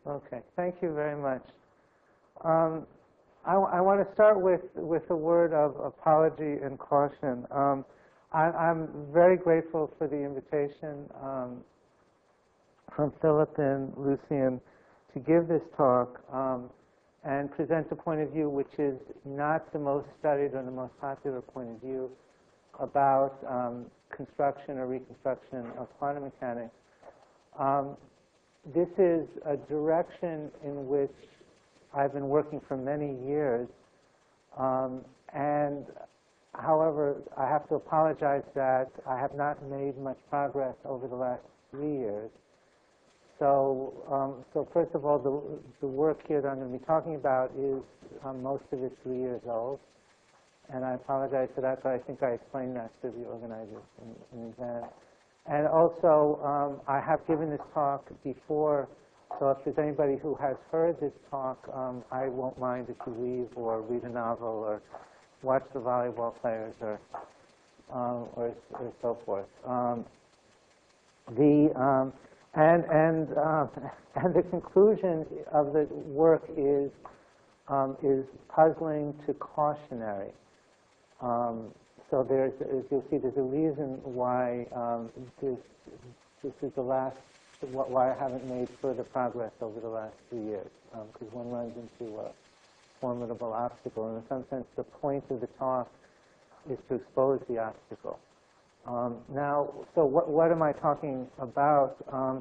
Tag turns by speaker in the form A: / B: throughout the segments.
A: Okay, thank you very much. I want to start with a word of apology and caution. I'm very grateful for the invitation from Philip and Lucian to give this talk and present a point of view which is not the most studied or the most popular point of view about construction or reconstruction of quantum mechanics. This is a direction in which I've been working for many years, and however, I have to apologize that I have not made much progress over the last 3 years. So first of all, the work here that I'm going to be talking about is most of it 3 years old, and I apologize for that, but I think I explained that to the organizers in advance. And also, I have given this talk before, so if there's anybody who has heard this talk, I won't mind if you leave or read a novel or watch the volleyball players or so forth. And the conclusion of the work is puzzling to cautionary. So there's, as you'll see, there's a reason why this is the last, why I haven't made further progress over the last 3 years, because one runs into a formidable obstacle. And in some sense, the point of the talk is to expose the obstacle. Now, so what am I talking about?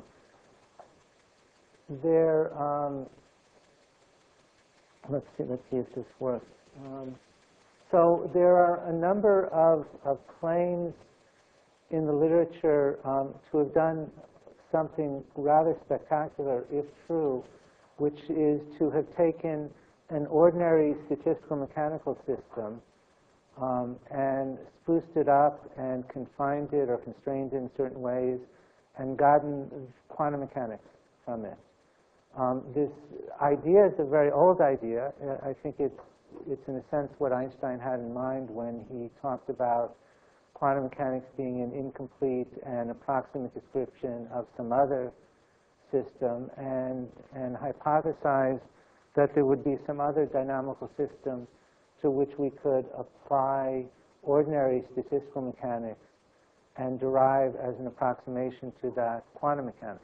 A: Let's see if this works. So there are a number of claims in the literature to have done something rather spectacular, if true, which is to have taken an ordinary statistical mechanical system and spruced it up and confined it or constrained it in certain ways and gotten quantum mechanics from it. This idea is a very old idea. I think it's in a sense what Einstein had in mind when he talked about quantum mechanics being an incomplete and approximate description of some other system, and hypothesized that there would be some other dynamical system to which we could apply ordinary statistical mechanics and derive as an approximation to that quantum mechanics.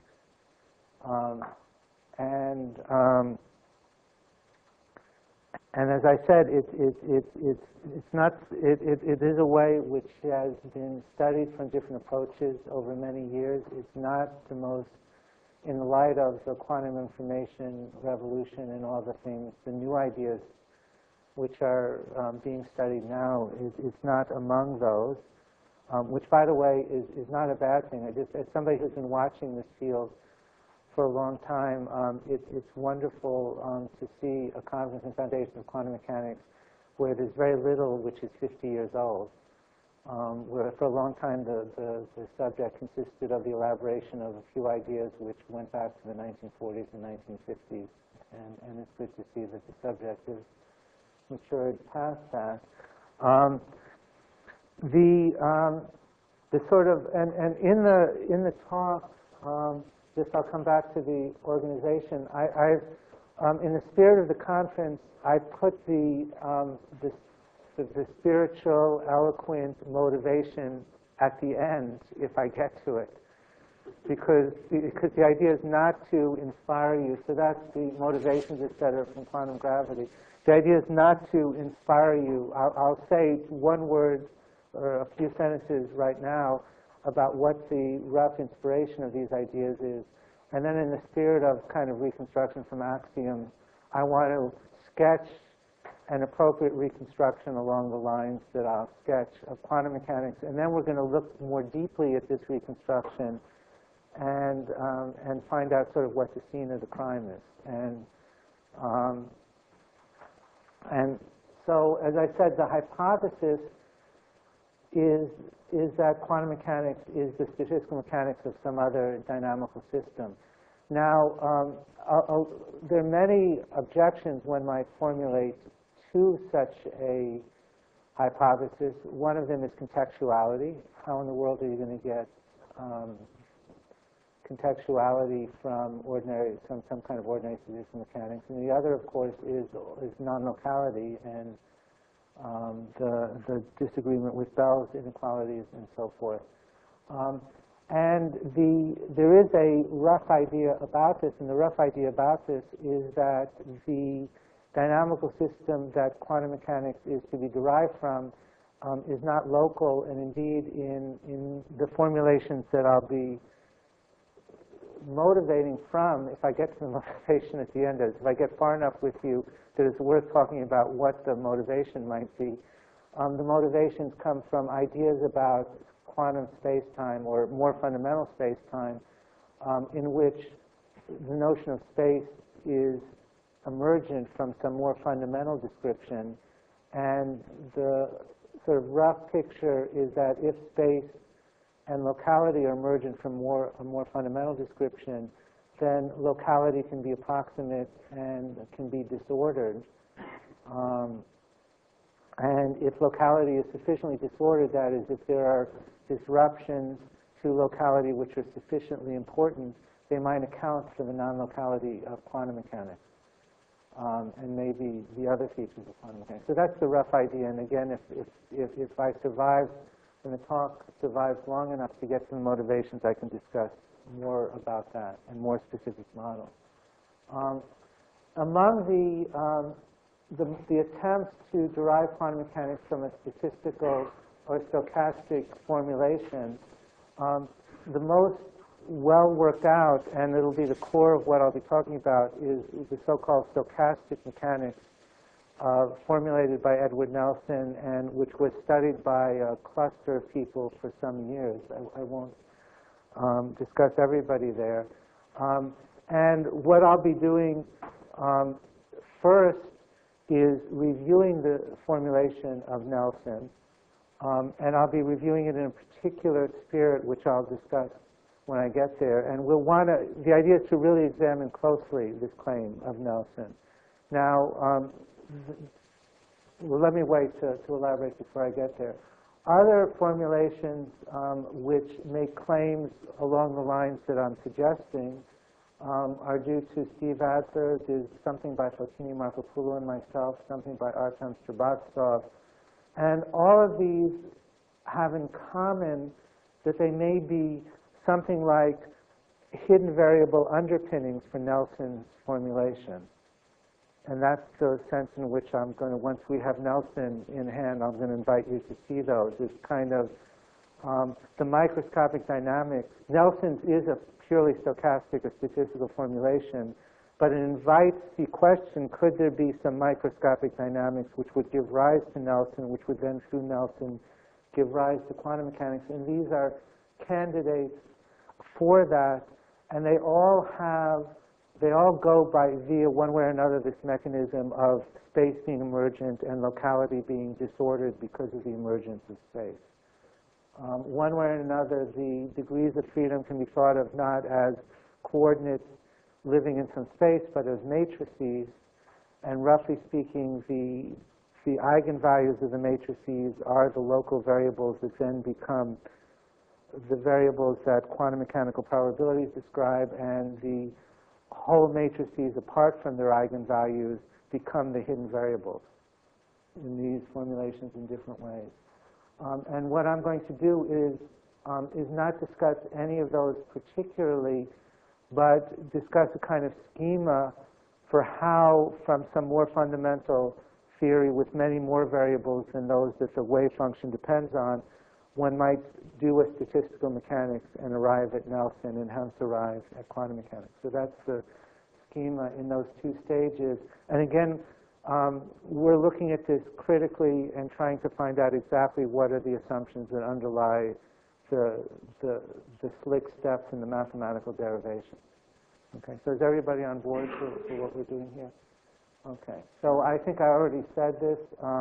A: And as I said, it is a way which has been studied from different approaches over many years. It's not the most, in the light of the quantum information revolution and all the things, the new ideas which are being studied now, it's not among those, which, by the way, is not a bad thing. As somebody who's been watching this field for a long time, it's wonderful to see a conference in Foundations of Quantum Mechanics where there's very little which is 50 years old, where for a long time the subject consisted of the elaboration of a few ideas which went back to the 1940s and 1950s, and it's good to see that the subject has matured past that. The sort of, and in the talk, just I'll come back to the organization. In the spirit of the conference, I put the spiritual, eloquent motivation at the end, if I get to it, because the idea is not to inspire you. So that's the motivations, etc., from quantum gravity. The idea is not to inspire you. I'll say one word or a few sentences right now about what the rough inspiration of these ideas is. And then in the spirit of kind of reconstruction from axioms, I want to sketch an appropriate reconstruction along the lines that I'll sketch of quantum mechanics. And then we're going to look more deeply at this reconstruction and find out sort of what the scene of the crime is. And so, as I said, the hypothesis is that quantum mechanics is the statistical mechanics of some other dynamical system. Now, there are many objections one might formulate to such a hypothesis. One of them is contextuality. How in the world are you going to get contextuality from some kind of ordinary statistical mechanics, and the other, of course, is non-locality and the disagreement with Bell's inequalities and so forth. And there is a rough idea about this, and the rough idea about this is that the dynamical system that quantum mechanics is to be derived from is not local, and indeed in the formulations that I'll be motivating from, if I get to the motivation at the end, if I get far enough with you that it's worth talking about what the motivation might be, the motivations come from ideas about quantum space-time, or more fundamental space-time, in which the notion of space is emergent from some more fundamental description, and the sort of rough picture is that if space and locality are emergent from a more fundamental description, then locality can be approximate and can be disordered. And if locality is sufficiently disordered, that is, if there are disruptions to locality which are sufficiently important, they might account for the non-locality of quantum mechanics, and maybe the other features of quantum mechanics. So that's the rough idea. And again, if I survive, when the talk survives long enough to get to the motivations, I can discuss more about that and more specific models. Among the attempts to derive quantum mechanics from a statistical or stochastic formulation, the most well worked out, and it'll be the core of what I'll be talking about, is the so-called stochastic mechanics formulated by Edward Nelson, and which was studied by a cluster of people for some years. I won't discuss everybody there. And what I'll be doing first is reviewing the formulation of Nelson, and I'll be reviewing it in a particular spirit, which I'll discuss when I get there. And the idea is to really examine closely this claim of Nelson. Now, well, let me wait to elaborate before I get there. Other formulations which make claims along the lines that I'm suggesting are due to Steve Adler. There's something by Fotini Markopoulou and myself, something by Artem Strabtsov. And all of these have in common that they may be something like hidden variable underpinnings for Nelson's formulation. And that's the sense in which I'm going to, once we have Nelson in hand, I'm going to invite you to see those. It's kind of the microscopic dynamics. Nelson's is a purely stochastic or statistical formulation, but it invites the question, could there be some microscopic dynamics which would give rise to Nelson, which would then, through Nelson, give rise to quantum mechanics? And these are candidates for that, and they all go via one way or another this mechanism of space being emergent and locality being disordered because of the emergence of space. One way or another, the degrees of freedom can be thought of not as coordinates living in some space, but as matrices. And roughly speaking, the eigenvalues of the matrices are the local variables that then become the variables that quantum mechanical probabilities describe, and the whole matrices apart from their eigenvalues become the hidden variables in these formulations in different ways. And what I'm going to do is not discuss any of those particularly, but discuss a kind of schema for how, from some more fundamental theory with many more variables than those that the wave function depends on, one might do a statistical mechanics and arrive at Nelson and hence arrive at quantum mechanics. So that's the schema in those two stages. And again, we're looking at this critically and trying to find out exactly what are the assumptions that underlie the slick steps in the mathematical derivation. Okay, so is everybody on board for what we're doing here? Okay, so I think I already said this.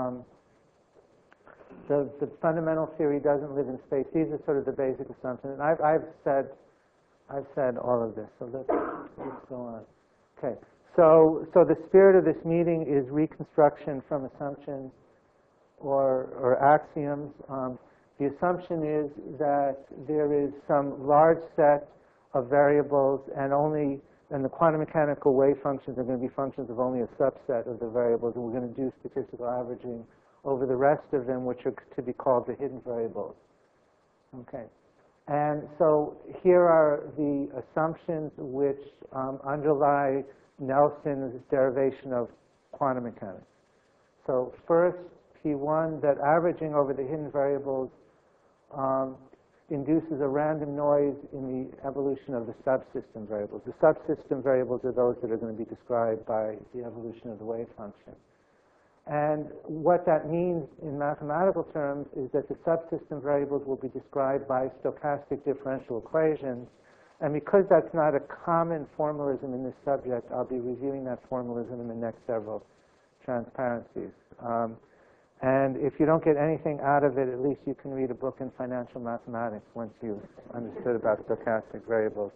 A: The fundamental theory doesn't live in space. These are sort of the basic assumptions. And I've said all of this, so let's go on. Okay, so the spirit of this meeting is reconstruction from assumptions or axioms. The assumption is that there is some large set of variables, and the quantum mechanical wave functions are going to be functions of only a subset of the variables, and we're going to do statistical averaging over the rest of them, which are to be called the hidden variables. Okay. And so here are the assumptions which underlie Nelson's derivation of quantum mechanics. So first, P1, that averaging over the hidden variables induces a random noise in the evolution of the subsystem variables. The subsystem variables are those that are going to be described by the evolution of the wave function. And what that means in mathematical terms is that the subsystem variables will be described by stochastic differential equations. And because that's not a common formalism in this subject, I'll be reviewing that formalism in the next several transparencies. And if you don't get anything out of it, at least you can read a book in financial mathematics once you've understood about stochastic variables.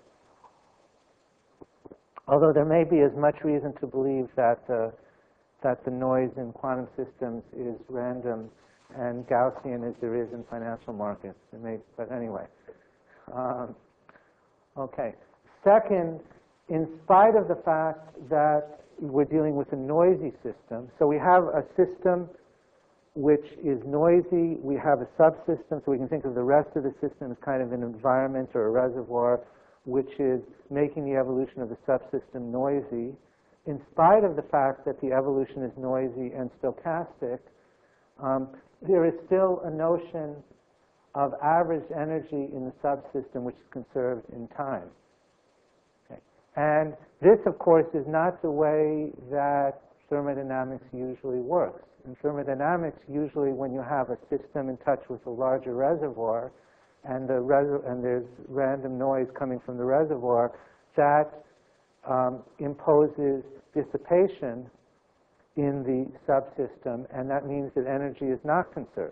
A: Although there may be as much reason to believe that the noise in quantum systems is random and Gaussian as there is in financial markets. But anyway. Okay. Second, in spite of the fact that we're dealing with a noisy system, so we have a system which is noisy, we have a subsystem, so we can think of the rest of the system as kind of an environment or a reservoir which is making the evolution of the subsystem noisy. In spite of the fact that the evolution is noisy and stochastic, there is still a notion of average energy in the subsystem which is conserved in time. Okay. And this, of course, is not the way that thermodynamics usually works. In thermodynamics, usually when you have a system in touch with a larger reservoir and there's random noise coming from the reservoir, that imposes dissipation in the subsystem, and that means that energy is not conserved.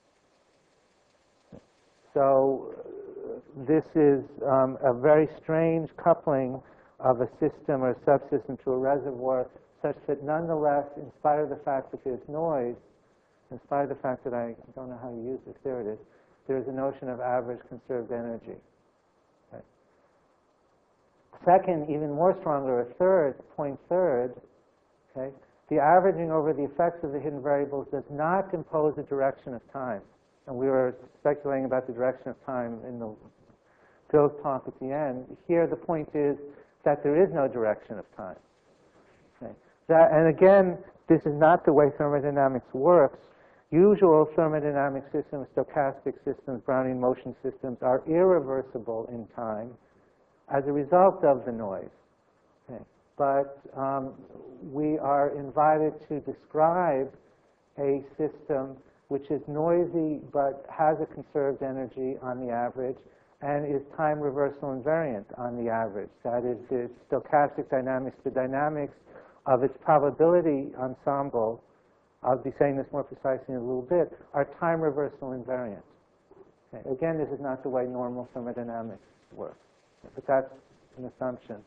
A: So this is a very strange coupling of a system or a subsystem to a reservoir, such that nonetheless, in spite of the fact that there's noise, in spite of the fact that I don't know how to use this, there it is, there's a notion of average conserved energy. Right. Second, even more stronger, a third, point third, okay, the averaging over the effects of the hidden variables does not impose a direction of time. And we were speculating about the direction of time in Phil's talk at the end. Here the point is that there is no direction of time. Okay. And again, this is not the way thermodynamics works. Usual thermodynamic systems, stochastic systems, Brownian motion systems are irreversible in time as a result of the noise. Okay. But we are invited to describe a system which is noisy but has a conserved energy on the average and is time reversal invariant on the average. That is, the stochastic dynamics, the dynamics of its probability ensemble, I'll be saying this more precisely in a little bit, are time reversal invariant. Okay. Again, this is not the way normal thermodynamics works, but that's an assumption.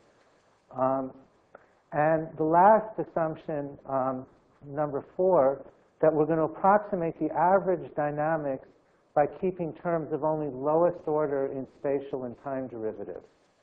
A: And the last assumption, number 4, that we're going to approximate the average dynamics by keeping terms of only lowest order in spatial and time derivatives.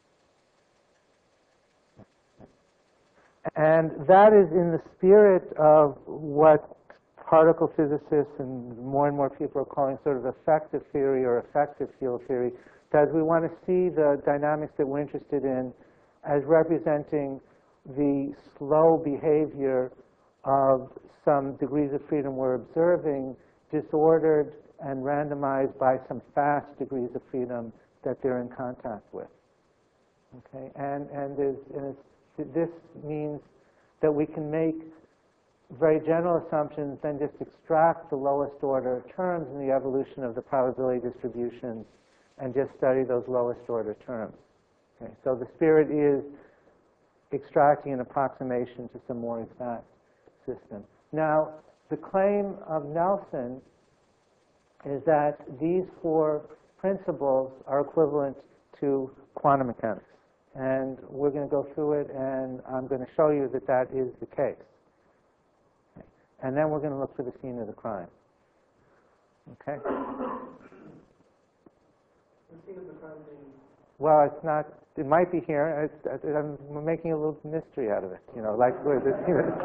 A: And that is in the spirit of what particle physicists and more people are calling sort of effective theory or effective field theory, that we want to see the dynamics that we're interested in as representing the slow behavior of some degrees of freedom we're observing, disordered and randomized by some fast degrees of freedom that they're in contact with. Okay, this means that we can make very general assumptions, then just extract the lowest order terms in the evolution of the probability distributions and just study those lowest order terms. Okay, so the spirit is extracting an approximation to some more exact system. Now, the claim of Nelson is that these 4 principles are equivalent to quantum mechanics. And we're going to go through it, and I'm going to show you that that is the case. Okay. And then we're going to look for the scene of the crime. Okay?
B: The scene of the crime being
A: Well, it's not. It might be here. I'm making a little mystery out of it. Like where the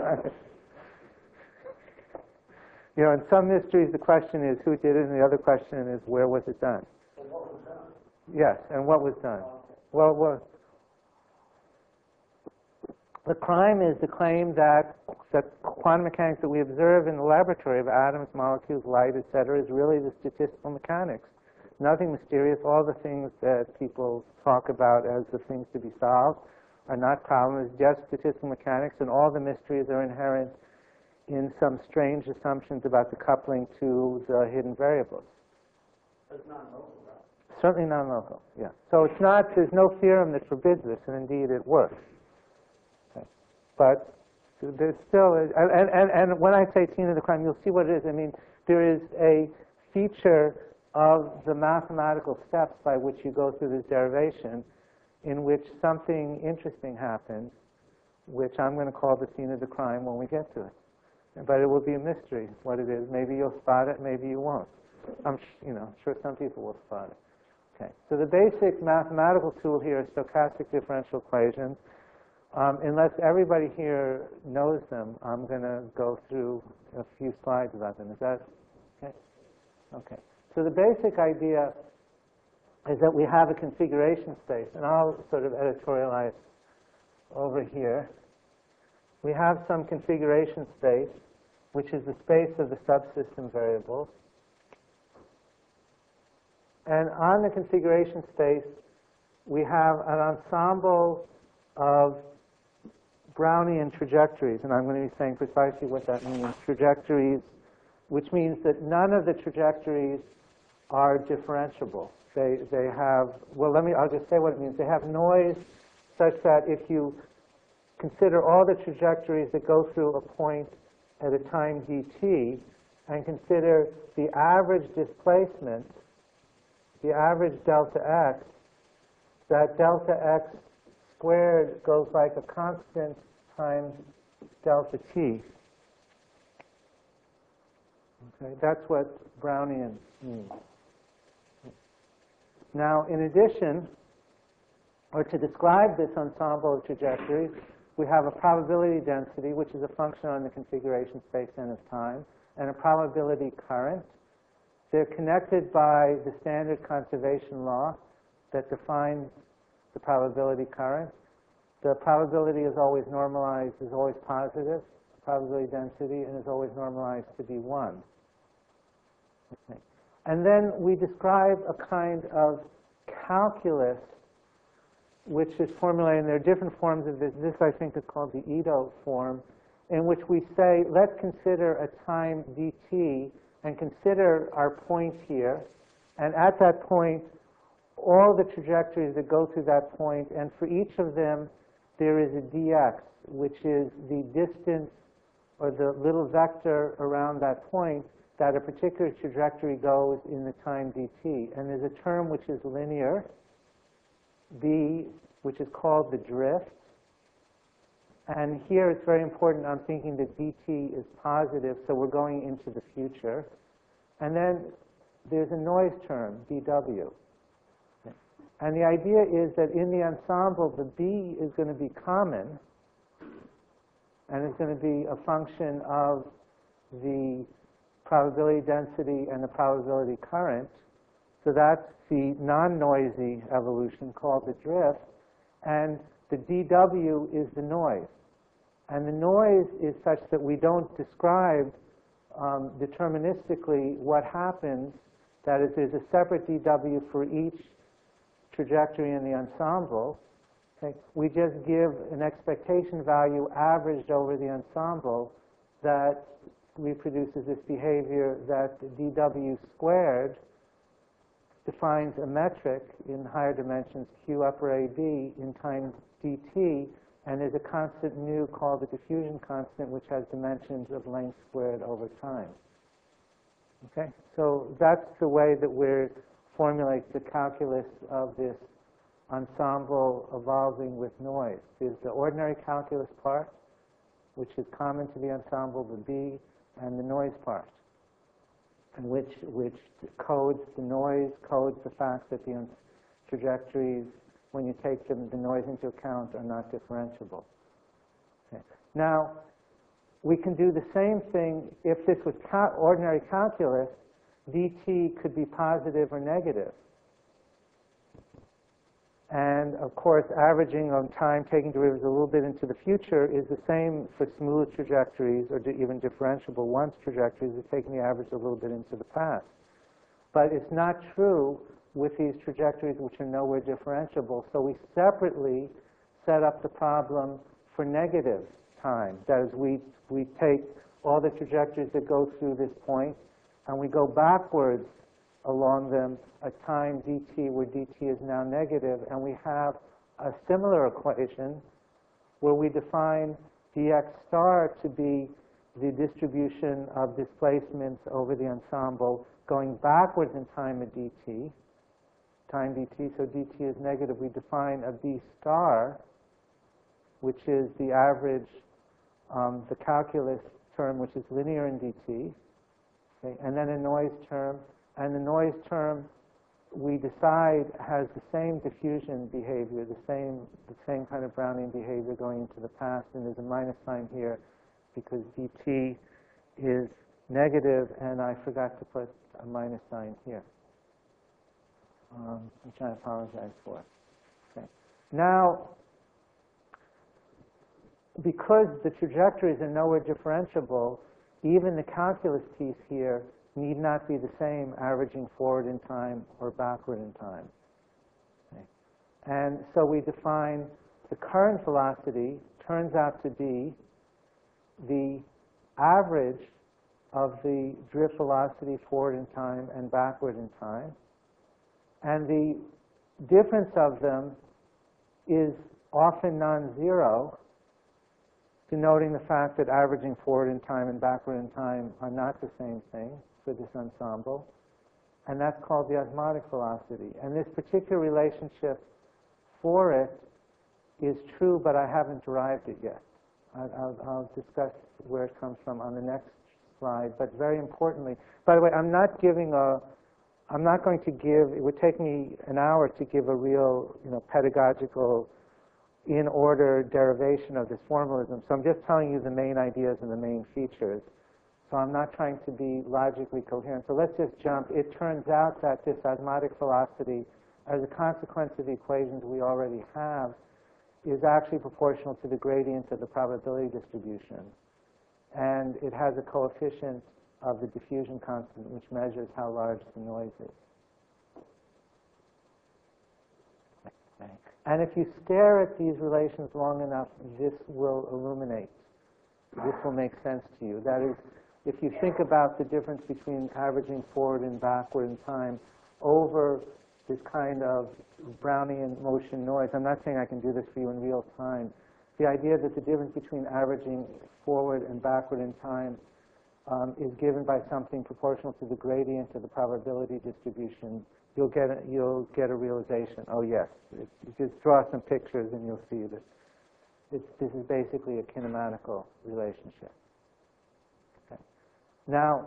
A: in some mysteries the question is who did it, and the other question is where was it done?
B: And what was done?
A: Yes, and what was done? Well, the crime is the claim that the quantum mechanics that we observe in the laboratory of atoms, molecules, light, etc., is really the statistical mechanics. Nothing mysterious. All the things that people talk about as the things to be solved are not problems, just statistical mechanics, and all the mysteries are inherent in some strange assumptions about the coupling to the hidden variables.
B: It's non-local, right?
A: Certainly non-local, yeah. So it's not, there's no theorem that forbids this, and indeed it works. Okay. But there's still, and when I say scene of the crime, you'll see what it is. I mean, there is a feature of the mathematical steps by which you go through this derivation in which something interesting happens, which I'm going to call the scene of the crime when we get to it. But it will be a mystery what it is. Maybe you'll spot it, maybe you won't. I'm sure some people will spot it. Okay. So the basic mathematical tool here is stochastic differential equations. Unless everybody here knows them, I'm going to go through a few slides about them. Is that okay? Okay. So the basic idea is that we have a configuration space, and I'll sort of editorialize over here. We have some configuration space, which is the space of the subsystem variables. And on the configuration space, we have an ensemble of Brownian trajectories, and I'm going to be saying precisely what that means. Trajectories, which means that none of the trajectories are differentiable. They have, well, I'll just say what it means. They have noise such that if you consider all the trajectories that go through a point at a time dt, and consider the average displacement, the average delta x, that delta x squared goes like a constant times delta t. Okay, that's what Brownian means. Now, in addition, or to describe this ensemble of trajectories, we have a probability density, which is a function on the configuration space n of time, and a probability current. They're connected by the standard conservation law that defines the probability current. The probability is always normalized, is always positive, probability density, and is always normalized to be 1. Okay. And then we describe a kind of calculus which is formulated, and there are different forms of this. This, I think, is called the Ito form, in which we say, let's consider a time dt and consider our point here. And at that point, all the trajectories that go through that point, and for each of them, there is a dx, which is the distance or the little vector around that point that a particular trajectory goes in the time dt. And there's a term which is linear, b, which is called the drift. And here it's very important, I'm thinking that dt is positive, so we're going into the future. And then there's a noise term, dw. And the idea is that in the ensemble, the b is going to be common, and it's going to be a function of the probability density and the probability current. So that's the non-noisy evolution called the drift. And the dw is the noise. And the noise is such that we don't describe deterministically what happens. That is, there's a separate dw for each trajectory in the ensemble. Okay? We just give an expectation value averaged over the ensemble that reproduces this behavior that dw squared defines a metric in higher dimensions, q upper AB, in time dt, and there's a constant nu called the diffusion constant, which has dimensions of length squared over time. Okay? So that's the way that we formulate the calculus of this ensemble evolving with noise. There's the ordinary calculus part, which is common to the ensemble, the b, and the noise part, and which codes the noise, codes the fact that the trajectories when you take the noise into account, are not differentiable. Okay. Now, we can do the same thing if this was ordinary calculus. dt could be positive or negative. And of course, averaging on time, taking derivatives a little bit into the future, is the same for smooth trajectories or even differentiable once trajectories, is taking the average a little bit into the past. But it's not true with these trajectories which are nowhere differentiable. So we separately set up the problem for negative time. That is, we take all the trajectories that go through this point, and we go backwards along them a time dt where dt is now negative, and we have a similar equation where we define dx star to be the distribution of displacements over the ensemble going backwards in time at dt, time dt, so dt is negative. We define a b star, which is the average, the calculus term, which is linear in dt, okay, and then a noise term. And the noise term, we decide, has the same diffusion behavior, the same kind of Brownian behavior going into the past, and there's a minus sign here because dt is negative, and I forgot to put a minus sign here, which I apologize for. Okay. Now, because the trajectories are nowhere differentiable, even the calculus piece here need not be the same averaging forward in time or backward in time. Okay. And so we define the current velocity turns out to be the average of the drift velocity forward in time and backward in time. And the difference of them is often non-zero, denoting the fact that averaging forward in time and backward in time are not the same thing for this ensemble, and that's called the osmotic velocity. And this particular relationship for it is true, but I haven't derived it yet. I'll discuss where it comes from on the next slide, but very importantly, by the way, I'm not going to give, it would take me an hour to give a real, pedagogical in order derivation of this formalism, so I'm just telling you the main ideas and the main features. So I'm not trying to be logically coherent. So let's just jump. It turns out that this osmotic velocity, as a consequence of the equations we already have, is actually proportional to the gradient of the probability distribution. And it has a coefficient of the diffusion constant, which measures how large the noise is. Okay. And if you stare at these relations long enough, this will illuminate. This will make sense to you. That is, if you think about the difference between averaging forward and backward in time over this kind of Brownian motion noise, I'm not saying I can do this for you in real time. The idea that the difference between averaging forward and backward in time is given by something proportional to the gradient of the probability distribution, you'll get a realization. Oh yes, you just draw some pictures and you'll see that this is basically a kinematical relationship. Now,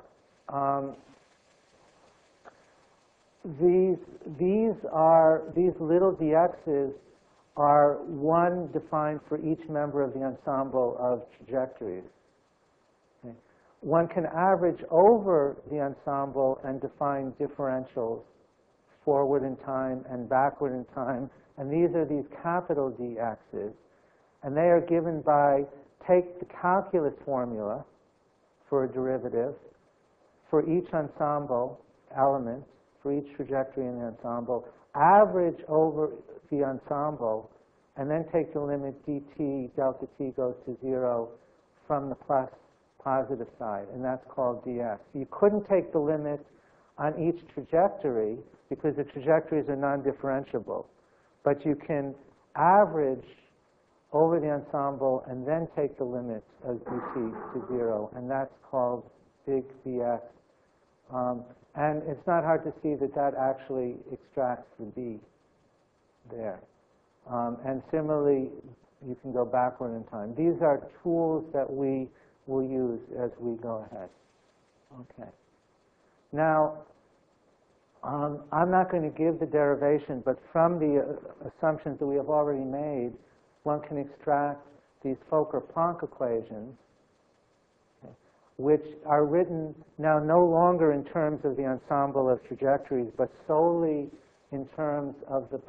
A: these little dx's are one defined for each member of the ensemble of trajectories. Okay. One can average over the ensemble and define differentials forward in time and backward in time, and these are these capital dx's, and they are given by, take the calculus formula for a derivative for each ensemble element, for each trajectory in the ensemble, average over the ensemble, and then take the limit dt, delta t goes to 0 from the positive side, and that's called ds. You couldn't take the limit on each trajectory because the trajectories are non-differentiable, but you can average over the ensemble and then take the limit of dt to 0, and that's called big ds. And it's not hard to see that that actually extracts the b there. And similarly, you can go backward in time. These are tools that we will use as we go ahead. Okay. Now, I'm not going to give the derivation, but from the assumptions that we have already made, one can extract these Fokker-Planck equations, okay, which are written now no longer in terms of the ensemble of trajectories, but solely in terms of the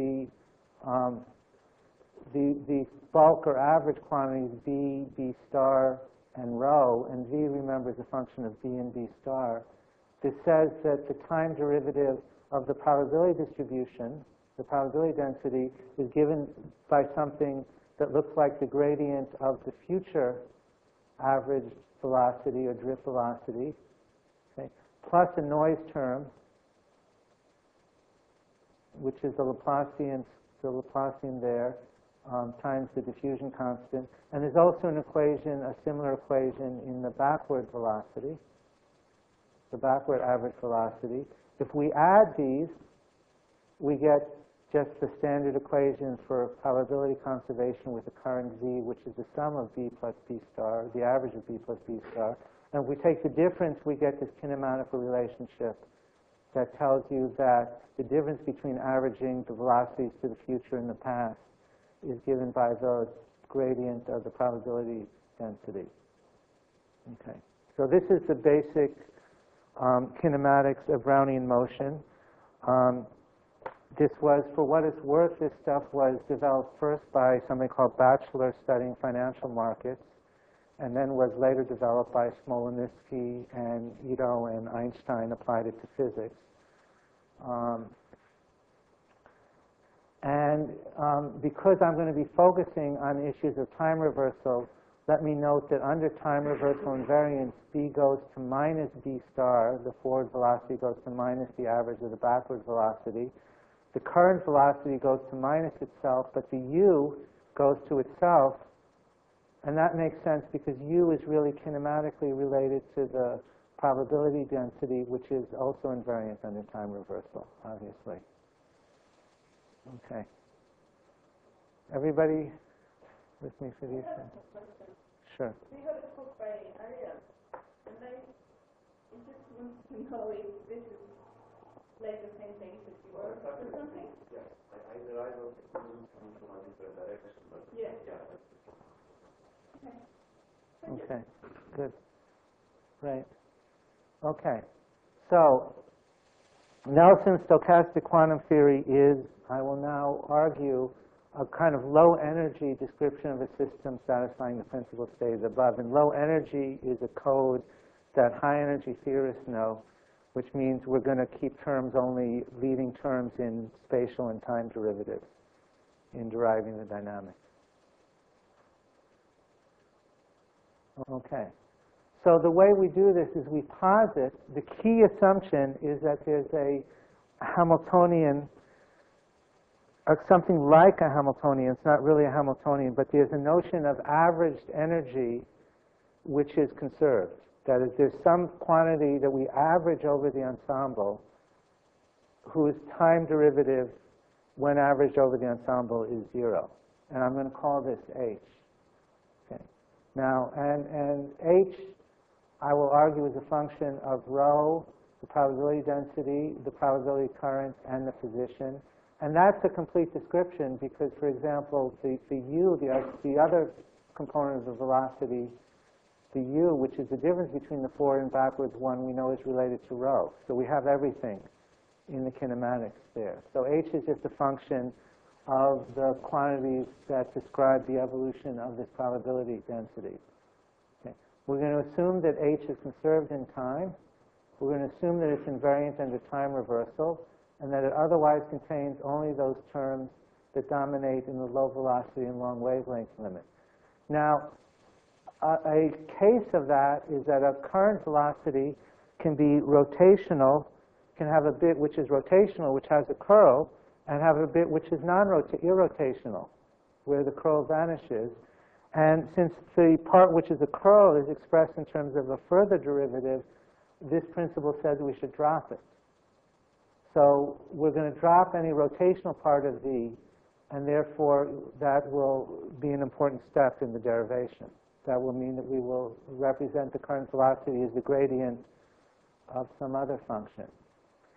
A: bulk or average quantities B, B star, and rho, and V, remember, is a function of B and B star. This says that the time derivative of the probability distribution, the probability density, is given by something that looks like the gradient of the future average velocity or drift velocity, okay, plus a noise term, which is the Laplacian there, times the diffusion constant. And there's also an equation, a similar equation in the backward velocity, the backward average velocity. If we add these, we get just the standard equation for probability conservation with the current Z, which is the sum of B plus B star, the average of B plus B star. And if we take the difference, we get this kinematical relationship that tells you that the difference between averaging the velocities to the future and the past is given by the gradient of the probability density. Okay, so this is the basic kinematics of Brownian motion. This was, for what it's worth, this stuff was developed first by somebody called Batchelor studying financial markets, and then was later developed by Smolensky and Ito and Einstein applied it to physics. Because I'm going to be focusing on issues of time reversal, let me note that under time reversal invariance, B goes to minus B star, the forward velocity goes to minus the average of the backward velocity. The current velocity goes to minus itself, but the U goes to itself, and that makes sense because U is really kinematically related to the probability density, which is also invariant under time reversal, obviously. Okay. Everybody with me for these things? Sure.
C: We had a book by Ariel, and I just want to know if this is like the same thing that you work or something?
B: Yeah, either I will coming from a different direction, but
C: yeah.
A: Okay, good. Right. Okay. So, Nelson's stochastic quantum theory is, I will now argue, a kind of low energy description of a system satisfying the principal stated above. And low energy is a code that high energy theorists know, which means we're going to keep terms only, leading terms in spatial and time derivatives in deriving the dynamics. Okay. So the way we do this is we posit, the key assumption is that there's a Hamiltonian, or something like a Hamiltonian. It's not really a Hamiltonian, but there's a notion of averaged energy which is conserved. That is, there's some quantity that we average over the ensemble whose time derivative when averaged over the ensemble is 0. And I'm going to call this H. Okay. Now, and H, I will argue, is a function of rho, the probability density, the probability current, and the position. And that's a complete description because, for example, the U, the other component of the velocity, the U, which is the difference between the forward and backwards one, we know is related to rho. So we have everything in the kinematics there. So H is just a function of the quantities that describe the evolution of this probability density. Okay. We're going to assume that H is conserved in time. We're going to assume that it's invariant under time reversal, and that it otherwise contains only those terms that dominate in the low velocity and long wavelength limit. Now, a case of that is that a current velocity can be rotational, can have a bit which is rotational, which has a curl, and have a bit which is irrotational, where the curl vanishes. And since the part which is a curl is expressed in terms of a further derivative, this principle says we should drop it. So we're going to drop any rotational part of V, and therefore that will be an important step in the derivation. That will mean that we will represent the current velocity as the gradient of some other function.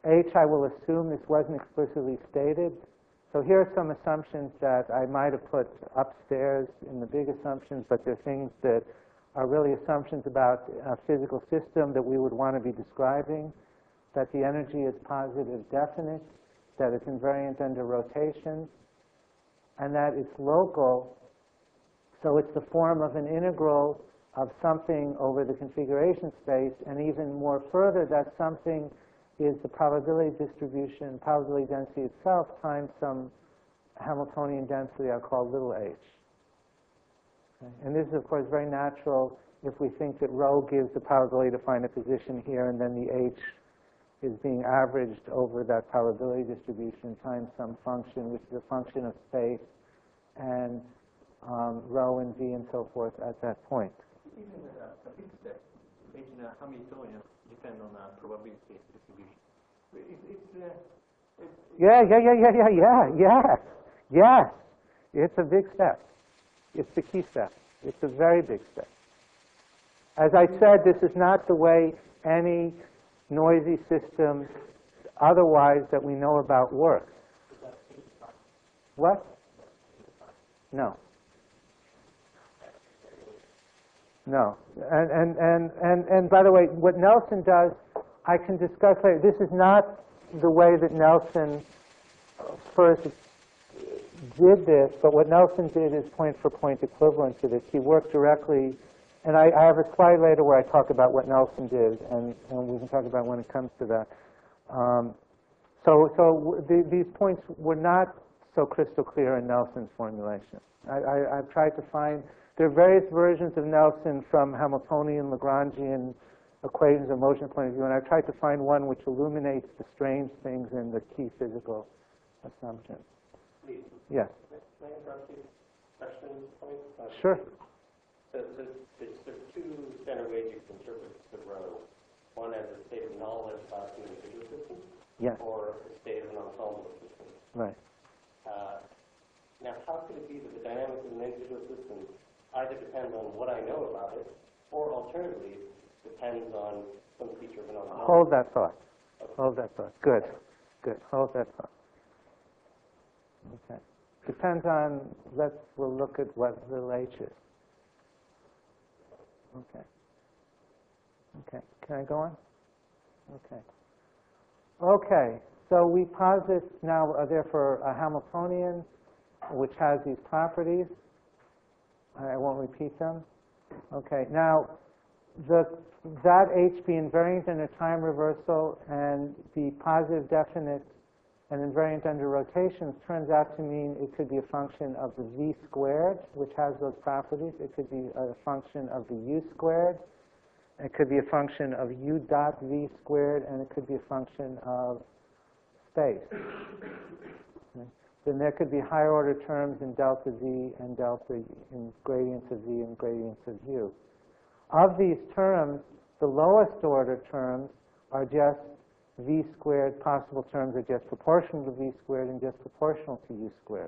A: H, I will assume this wasn't explicitly stated. So here are some assumptions that I might have put upstairs in the big assumptions, but they're things that are really assumptions about a physical system that we would want to be describing, that the energy is positive definite, that it's invariant under rotations, and that it's local, so it's the form of an integral of something over the configuration space, and even more further, that something is the probability distribution, probability density itself, times some Hamiltonian density I'll call little h. Okay? And this is, of course, very natural if we think that rho gives the probability to find a position here, and then the h is being averaged over that probability distribution times some function, which is a function of space, and rho and v and so forth at that point.
B: Even a big step, imagine Hamiltonian depend on a probability distribution.
A: Yes. It's a big step. It's the key step. It's a very big step. As I said, this is not the way any noisy system otherwise that we know about works. What? No. No. And by the way, what Nelson does, I can discuss later. This is not the way that Nelson first did this, but what Nelson did is point-for-point equivalent to this. He worked directly, and I have a slide later where I talk about what Nelson did, and we can talk about when it comes to that. These points were not so crystal clear in Nelson's formulation. I've tried to find, there are various versions of Nelson from Hamiltonian, Lagrangian equations of motion point of view, and I've tried to find one which illuminates the strange things in the key physical assumptions.
D: Please.
A: Yes.
D: Can I interrupt you? Question point?
A: Sure.
D: So there's two standard ways you can interpret the rho. One as a state of knowledge about an individual system,
A: Yes.
D: or a state of an ensemble system.
A: Right.
D: Now, how could it be that the dynamics of an individual system either depends on what I know about it, or alternatively depends on some feature of an ensemble?
A: Hold that thought. Hold that thought. Good. Hold that thought. Okay. Depends on, we'll look at what little h is. Okay. Can I go on? Okay. So we posit now, therefore, a Hamiltonian which has these properties. I won't repeat them. Okay. Now, that h be invariant under time reversal and be positive definite and invariant under rotations turns out to mean it could be a function of the v squared, which has those properties. It could be a function of the u squared. It could be a function of u dot v squared, and it could be a function of space. Okay. Then there could be higher order terms in delta v and in gradients of v and gradients of u. Of these terms, the lowest order terms are just v squared. Possible terms are just proportional to v squared and just proportional to u squared.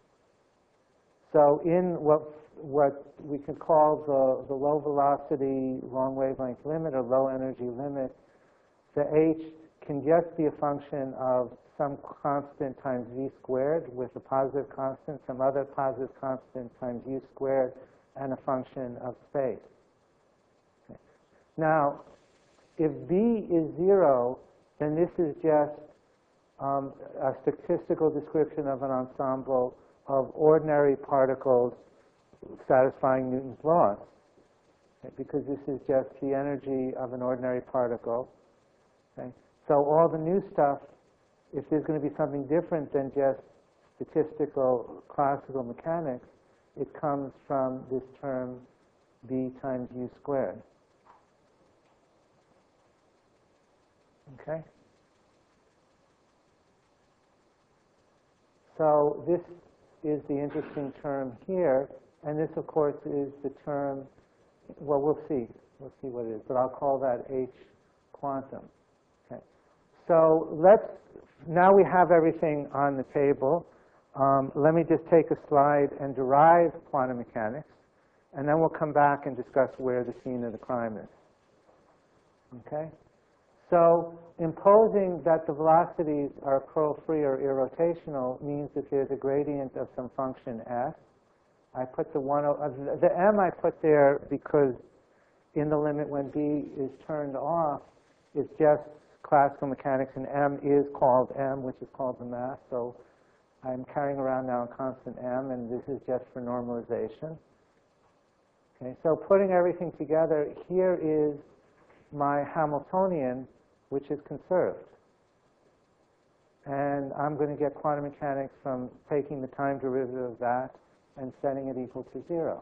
A: So in what we could call the low velocity, long wavelength limit or low energy limit, the h can just be a function of some constant times v squared with a positive constant, some other positive constant times u squared, and a function of space. Okay. Now, if v is 0, then this is just a statistical description of an ensemble of ordinary particles satisfying Newton's laws, okay, because this is just the energy of an ordinary particle. Okay. So all the new stuff, if there's going to be something different than just statistical classical mechanics, it comes from this term v times u squared. Okay? So this is the interesting term here, and this, of course, is the term, well, we'll see what it is, but I'll call that h quantum. Okay. So now we have everything on the table. Let me just take a slide and derive quantum mechanics, and then we'll come back and discuss where the scene of the crime is. Okay? So imposing that the velocities are curl-free or irrotational means that there's a gradient of some function s. I put the m I put there because in the limit when b is turned off, it's just classical mechanics, and m is called m, which is called the mass. So I'm carrying around now a constant m, and this is just for normalization. Okay, so putting everything together, here is my Hamiltonian, which is conserved. And I'm going to get quantum mechanics from taking the time derivative of that and setting it equal to 0.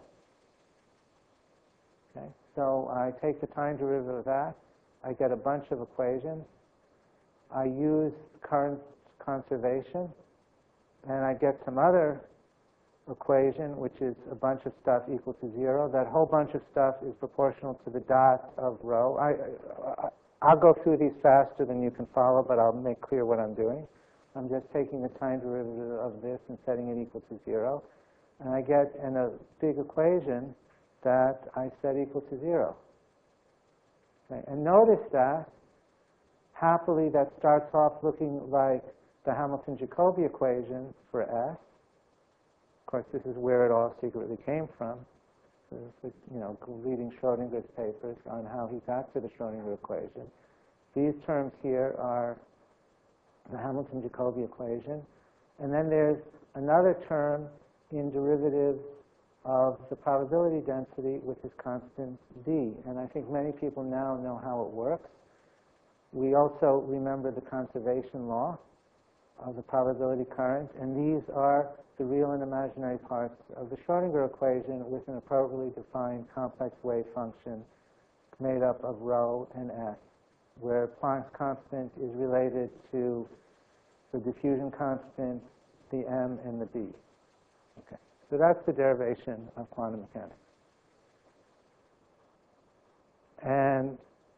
A: Okay, so I take the time derivative of that, I get a bunch of equations, I use current conservation, and I get some other equation, which is a bunch of stuff equal to 0. That whole bunch of stuff is proportional to the dot of rho. I'll go through these faster than you can follow, but I'll make clear what I'm doing. I'm just taking the time derivative of this and setting it equal to 0. And I get in a big equation that I set equal to 0. Okay. And notice that, happily, that starts off looking like the Hamilton-Jacobi equation for S. Of course, this is where it all secretly came from. So this is, reading Schrodinger's papers on how he got to the Schrodinger equation. These terms here are the Hamilton-Jacobi equation. And then there's another term in derivative of the probability density, which is constant d. And I think many people now know how it works. We also remember the conservation law of the probability current, and these are the real and imaginary parts of the Schrodinger equation with an appropriately defined complex wave function made up of rho and s, where Planck's constant is related to the diffusion constant, the m, and the b. Okay, so that's the derivation of quantum mechanics. And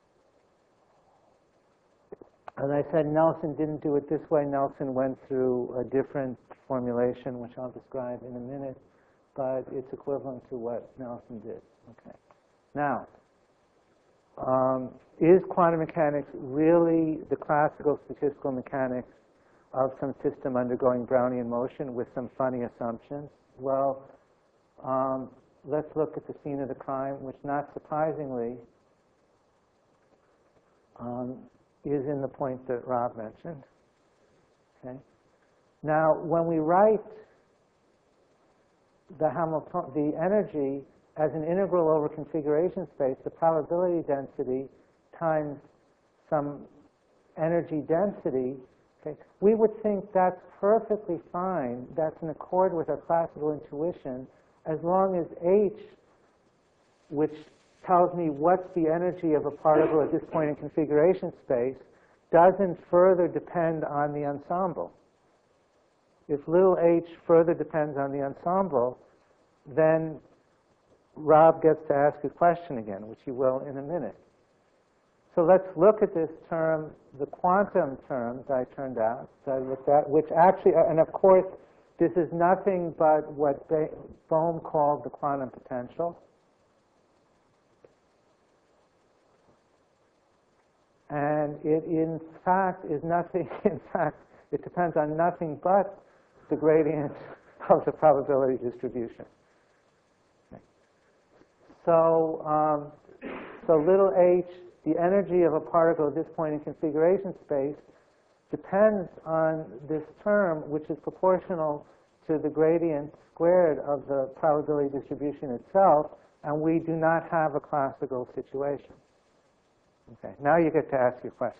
A: as I said, Nelson didn't do it this way. Nelson went through a different formulation, which I'll describe in a minute, but it's equivalent to what Nelson did. Okay. Now, is quantum mechanics really the classical statistical mechanics of some system undergoing Brownian motion with some funny assumptions? Well, let's look at the scene of the crime, which, not surprisingly, is in the point that Rob mentioned. Okay. Now, when we write the energy as an integral over configuration space, the probability density times some energy density, okay, we would think that's perfectly fine. That's in accord with our classical intuition, as long as h, which tells me what's the energy of a particle at this point in configuration space, doesn't further depend on the ensemble. If little h further depends on the ensemble, then Rob gets to ask a question again, which he will in a minute. So let's look at this term, the quantum term that I turned out, that I looked at, which actually, and of course, this is nothing but what Bohm called the quantum potential. And it, in fact, is nothing, in fact, it depends on nothing but the gradient of the probability distribution. Okay. So, so little h, the energy of a particle at this point in configuration space, depends on this term, which is proportional to the gradient squared of the probability distribution itself, and we do not have a classical situation. Okay, now you get to ask your question.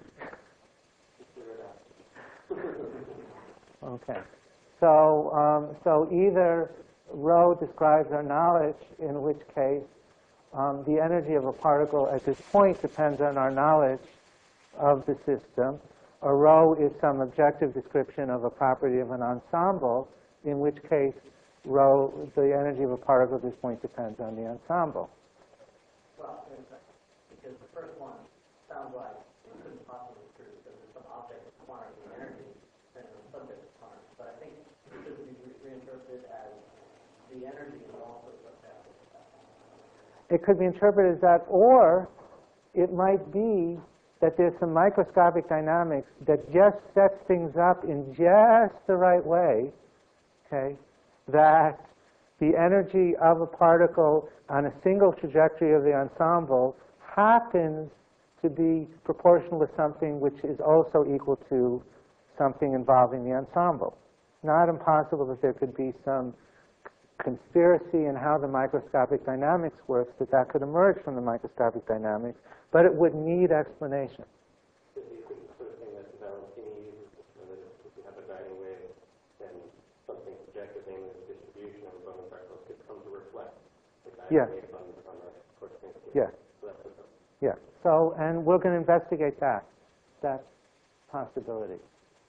A: Okay, so so either rho describes our knowledge, in which case the energy of a particle at this point depends on our knowledge of the system, or rho is some objective description of a property of an ensemble, in which case rho, the energy of a particle at this point depends on the ensemble.
E: Well, because the first one sounds like it couldn't possibly be true because there's some object of quantity energy and a subject of quantity. But I think it should be reinterpreted as the energy is also subjective.
A: It could be interpreted as that, or it might be that there's some microscopic dynamics that just sets things up in just the right way, okay, that the energy of a particle on a single trajectory of the ensemble happens to be proportional to something which is also equal to something involving the ensemble. Not impossible that there could be some conspiracy in how the microscopic dynamics works, that could emerge from the microscopic dynamics, but it would need explanation.
D: Is the sort of thing that Valentini uses, so that if you have a guiding wave, then something projected in the distribution of Bowman particles could come to reflect the guiding wave on the corresponding scale.
A: Yeah.
D: So that's what
A: Yeah. So, and we're going to investigate that possibility.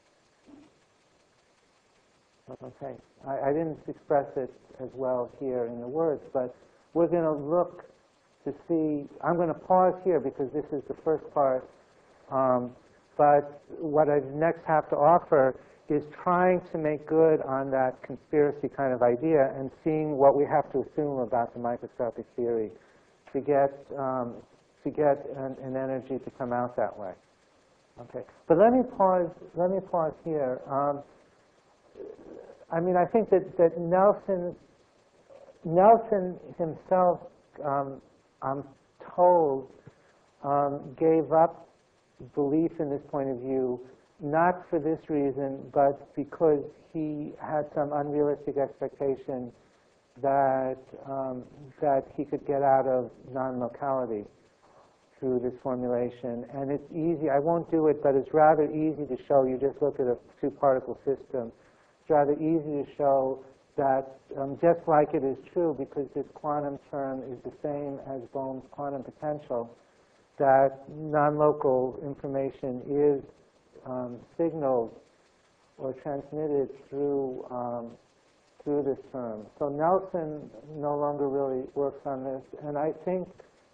A: Okay. I didn't express it as well here in the words, but we're going to look to see. I'm going to pause here because this is the first part. But what I next have to offer is trying to make good on that conspiracy kind of idea and seeing what we have to assume about the microscopic theory to get an energy to come out that way. Okay. But let me pause here. I mean, I think that Nelson himself, I'm told, gave up belief in this point of view, not for this reason, but because he had some unrealistic expectation that he could get out of non-locality through this formulation. And it's easy. I won't do it, but it's rather easy to show. You just look at a two-particle system. It's rather easy to show that just like it is true, because this quantum term is the same as Bohm's quantum potential, that non-local information is signaled or transmitted through this term. So Nelson no longer really works on this, and I think,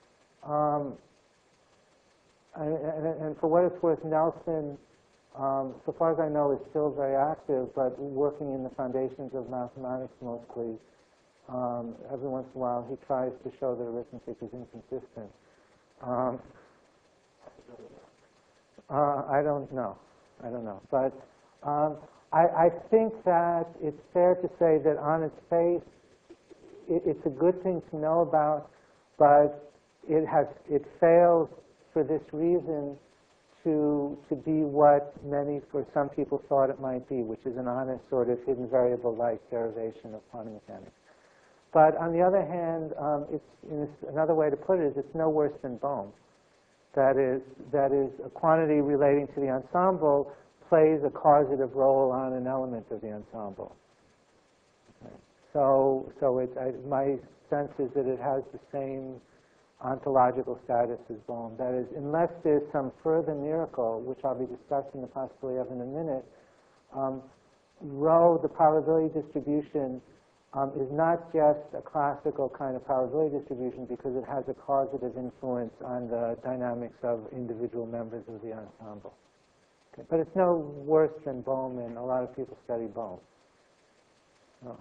A: and for what it's worth, Nelson, so far as I know, is still very active, but working in the foundations of mathematics mostly. Every once in a while, he tries to show that arithmetic is inconsistent. I don't know. But I think that it's fair to say that on its face, it's a good thing to know about, but it fails for this reason to be what for some people thought it might be, which is an honest sort of hidden variable-like derivation of quantum mechanics. But on the other hand, another way to put it is it's no worse than Bohm. That is a quantity relating to the ensemble plays a causative role on an element of the ensemble. Okay. So my sense is that it has the same ontological status as Bohm. That is, unless there's some further miracle, which I'll be discussing the possibility of in a minute, rho, the probability distribution, is not just a classical kind of probability distribution because it has a causative influence on the dynamics of individual members of the ensemble. Okay. But it's no worse than Bohm, and a lot of people study Bohm. No.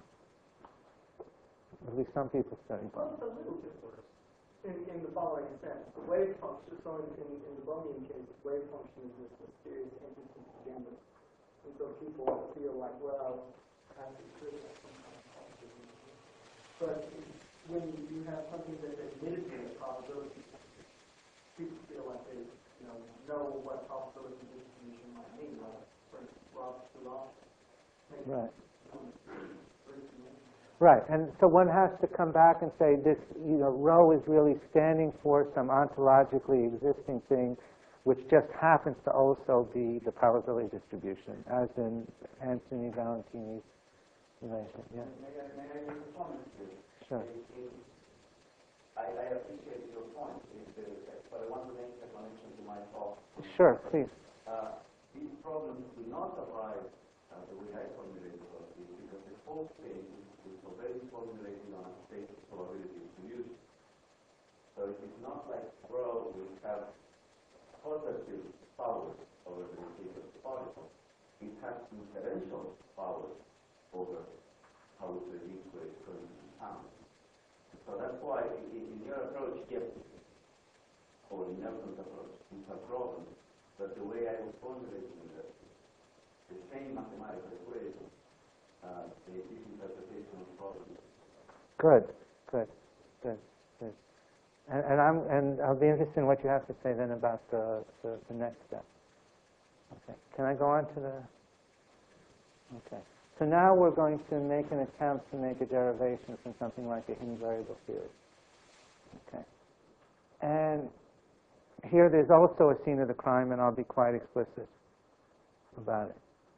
A: At least some people study Bohm.
B: Well, it's a little bit worse. In the following sense, the wave function, so in the Bohmian case, the wave function is this mysterious entity to begin with. And so people feel like, well, I have to create some kind of quantity. But when you have something that's admitted to the probability, people feel like they know what probability distribution might mean. Like, for instance, Rob Shulov.
A: Right. Right, and so one has to come back and say this, rho is really standing for some ontologically existing thing, which just happens to also be the probability distribution, as in Anthony Valentini's relation. Yeah.
F: May I respond to you?
A: Sure.
F: I appreciate your point, but I want to make a connection to my talk.
A: Sure, please.
F: These problems do not arise the way I formulated it, because the whole space is already formulated on a space of probability distribution. So it is not like rho will have positive powers over the case of the particle. It has inferential powers over how it predicts where it's going to be found. So that's why in your approach, yes, or in Nelson's approach, these are problems, but the way I was formulating the same mathematical equation, this interpretation of problems.
A: Good. And I'll be interested in what you have to say then about the next step. Okay. Can I go on to the? Okay. So now we're going to make an attempt to make a derivation from something like a hidden variable theory. Okay. And here there's also a scene of the crime, and I'll be quite explicit about it.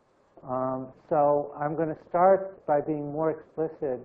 A: So I'm going to start by being more explicit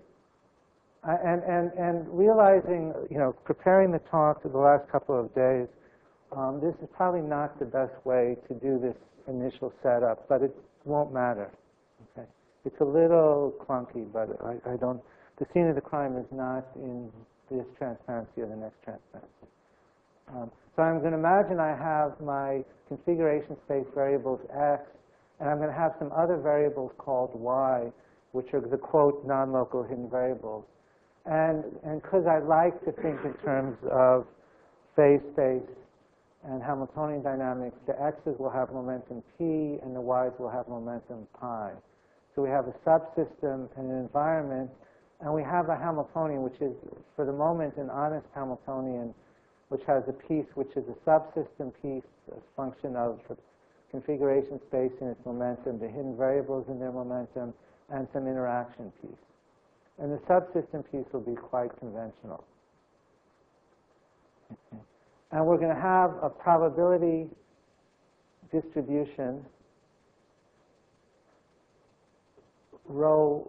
A: and realizing, preparing the talk for the last couple of days, this is probably not the best way to do this initial setup, but it won't matter. Okay, it's a little clunky, but I don't. The scene of the crime is not in this transparency or the next transparency. So I'm going to imagine I have my configuration space variables x, and I'm going to have some other variables called y, which are the quote non-local hidden variables. And because I like to think in terms of phase space and Hamiltonian dynamics, the x's will have momentum p and the y's will have momentum pi. So we have a subsystem and an environment, and we have a Hamiltonian, which is, for the moment, an honest Hamiltonian, which has a piece which is a subsystem piece, a function of the configuration space and its momentum, the hidden variables in their momentum, and some interaction piece. And the subsystem piece will be quite conventional. Okay. And we're going to have a probability distribution, rho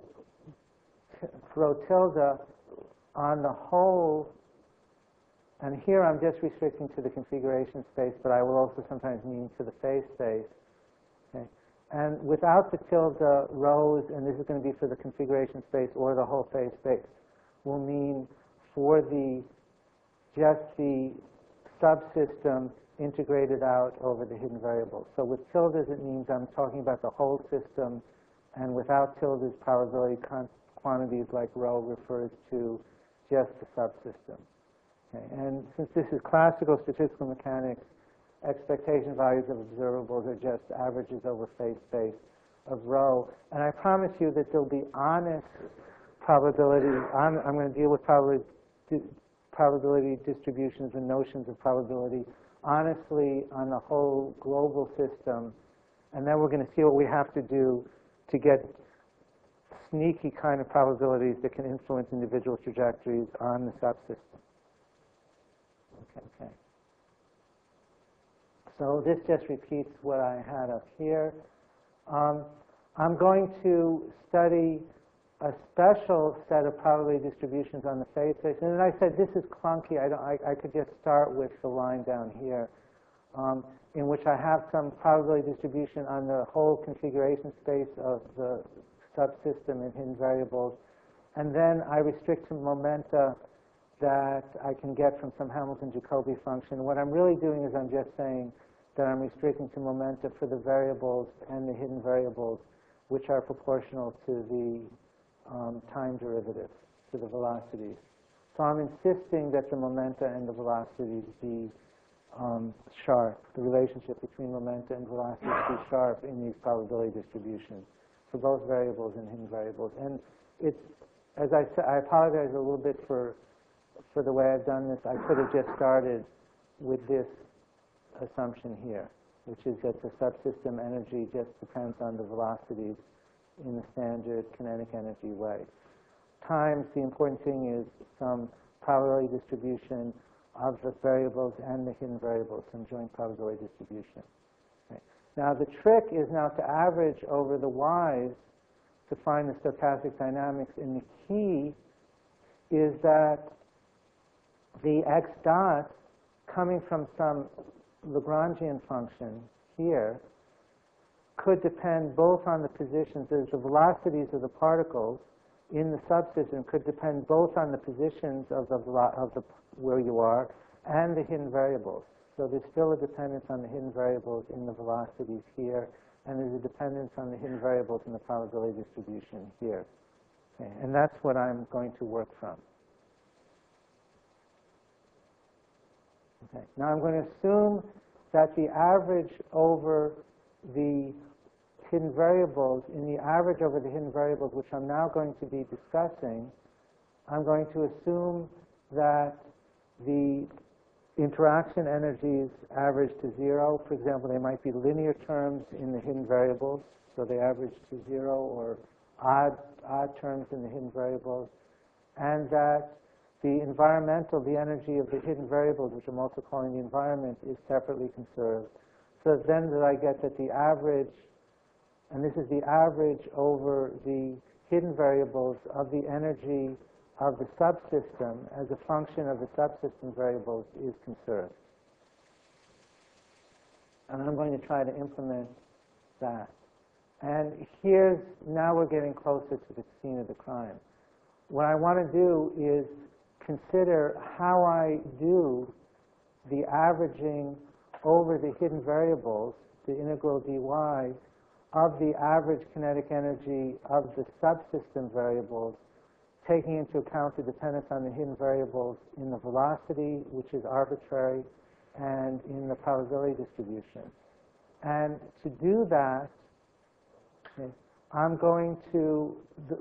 A: tilde, on the whole. And here I'm just restricting to the configuration space, but I will also sometimes mean to the phase space. Okay. And without the tilde, rows, and this is going to be for the configuration space or the whole phase space, will mean for just the subsystem integrated out over the hidden variables. So with tildes, it means I'm talking about the whole system, and without tildes, probability quantities like rho refers to just the subsystem. Okay. And since this is classical statistical mechanics, expectation values of observables are just averages over phase space of rho. And I promise you that there'll be honest probability. I'm going to deal with probability distributions and notions of probability honestly on the whole global system. And then we're going to see what we have to do to get sneaky kind of probabilities that can influence individual trajectories on the subsystem. Okay. So this just repeats what I had up here. I'm going to study a special set of probability distributions on the phase space. And then I said, this is clunky. I could just start with the line down here, in which I have some probability distribution on the whole configuration space of the subsystem and hidden variables. And then I restrict to momenta that I can get from some Hamilton-Jacobi function. What I'm really doing is I'm just saying that I'm restricting to momenta for the variables and the hidden variables, which are proportional to the time derivatives, to the velocities. So I'm insisting that the momenta and the velocities be sharp, the relationship between momenta and velocities be sharp in these probability distributions for both variables and hidden variables. And it's, as I said, I apologize a little bit for the way I've done this. I could have just started with this assumption here, which is that the subsystem energy just depends on the velocities in the standard kinetic energy way. Times, the important thing is some probability distribution of the variables and the hidden variables, some joint probability distribution. Okay. Now the trick is now to average over the y's to find the stochastic dynamics, and the key is that the x dot coming from some Lagrangian function here could depend both on the positions, as the velocities of the particles in the subsystem could depend both on the positions of the where you are and the hidden variables. So there's still a dependence on the hidden variables in the velocities here, and there's a dependence on the hidden variables in the probability distribution here. Okay. And that's what I'm going to work from. Okay. Now I'm going to assume that the average over the hidden variables, in the average over the hidden variables, which I'm now going to be discussing, I'm going to assume that the interaction energies average to 0. For example, they might be linear terms in the hidden variables, so they average to 0, or odd terms in the hidden variables, and that the energy of the hidden variables, which I'm also calling the environment, is separately conserved. So then that I get that the average, and this is the average over the hidden variables of the energy of the subsystem as a function of the subsystem variables, is conserved. And I'm going to try to implement that. And now we're getting closer to the scene of the crime. What I want to do is consider how I do the averaging over the hidden variables, the integral dy, of the average kinetic energy of the subsystem variables, taking into account the dependence on the hidden variables in the velocity, which is arbitrary, and in the probability distribution. And to do that, okay, I'm going to,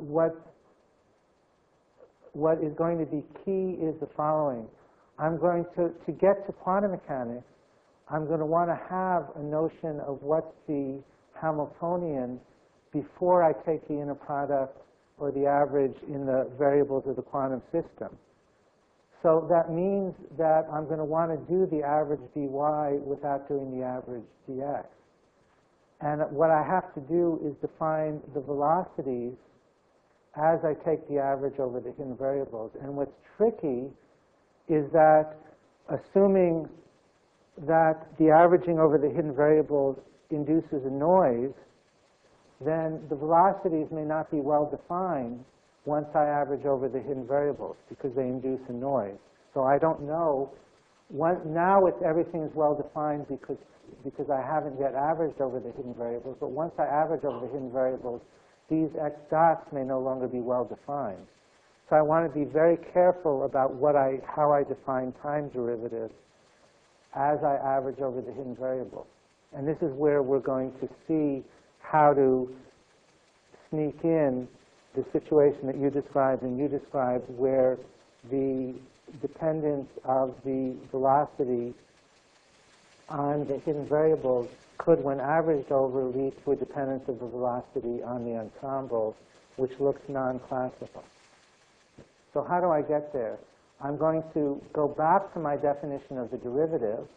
A: what is going to be key is the following. I'm going to get to quantum mechanics, I'm going to want to have a notion of what's the Hamiltonian before I take the inner product or the average in the variables of the quantum system. So that means that I'm going to want to do the average dy without doing the average dx. And what I have to do is define the velocities as I take the average over the hidden variables. And what's tricky is that, assuming that the averaging over the hidden variables induces a noise, then the velocities may not be well defined once I average over the hidden variables, because they induce a noise. So I don't know. Now everything's well defined because I haven't yet averaged over the hidden variables, but once I average over the hidden variables, these x dots may no longer be well defined. So I want to be very careful about how I define time derivatives as I average over the hidden variables. And this is where we're going to see how to sneak in the situation that you described and you described, where the dependence of the velocity on the hidden variables could, when averaged over, lead to a dependence of the velocity on the ensemble, which looks non-classical. So how do I get there? I'm going to go back to my definition of the derivative,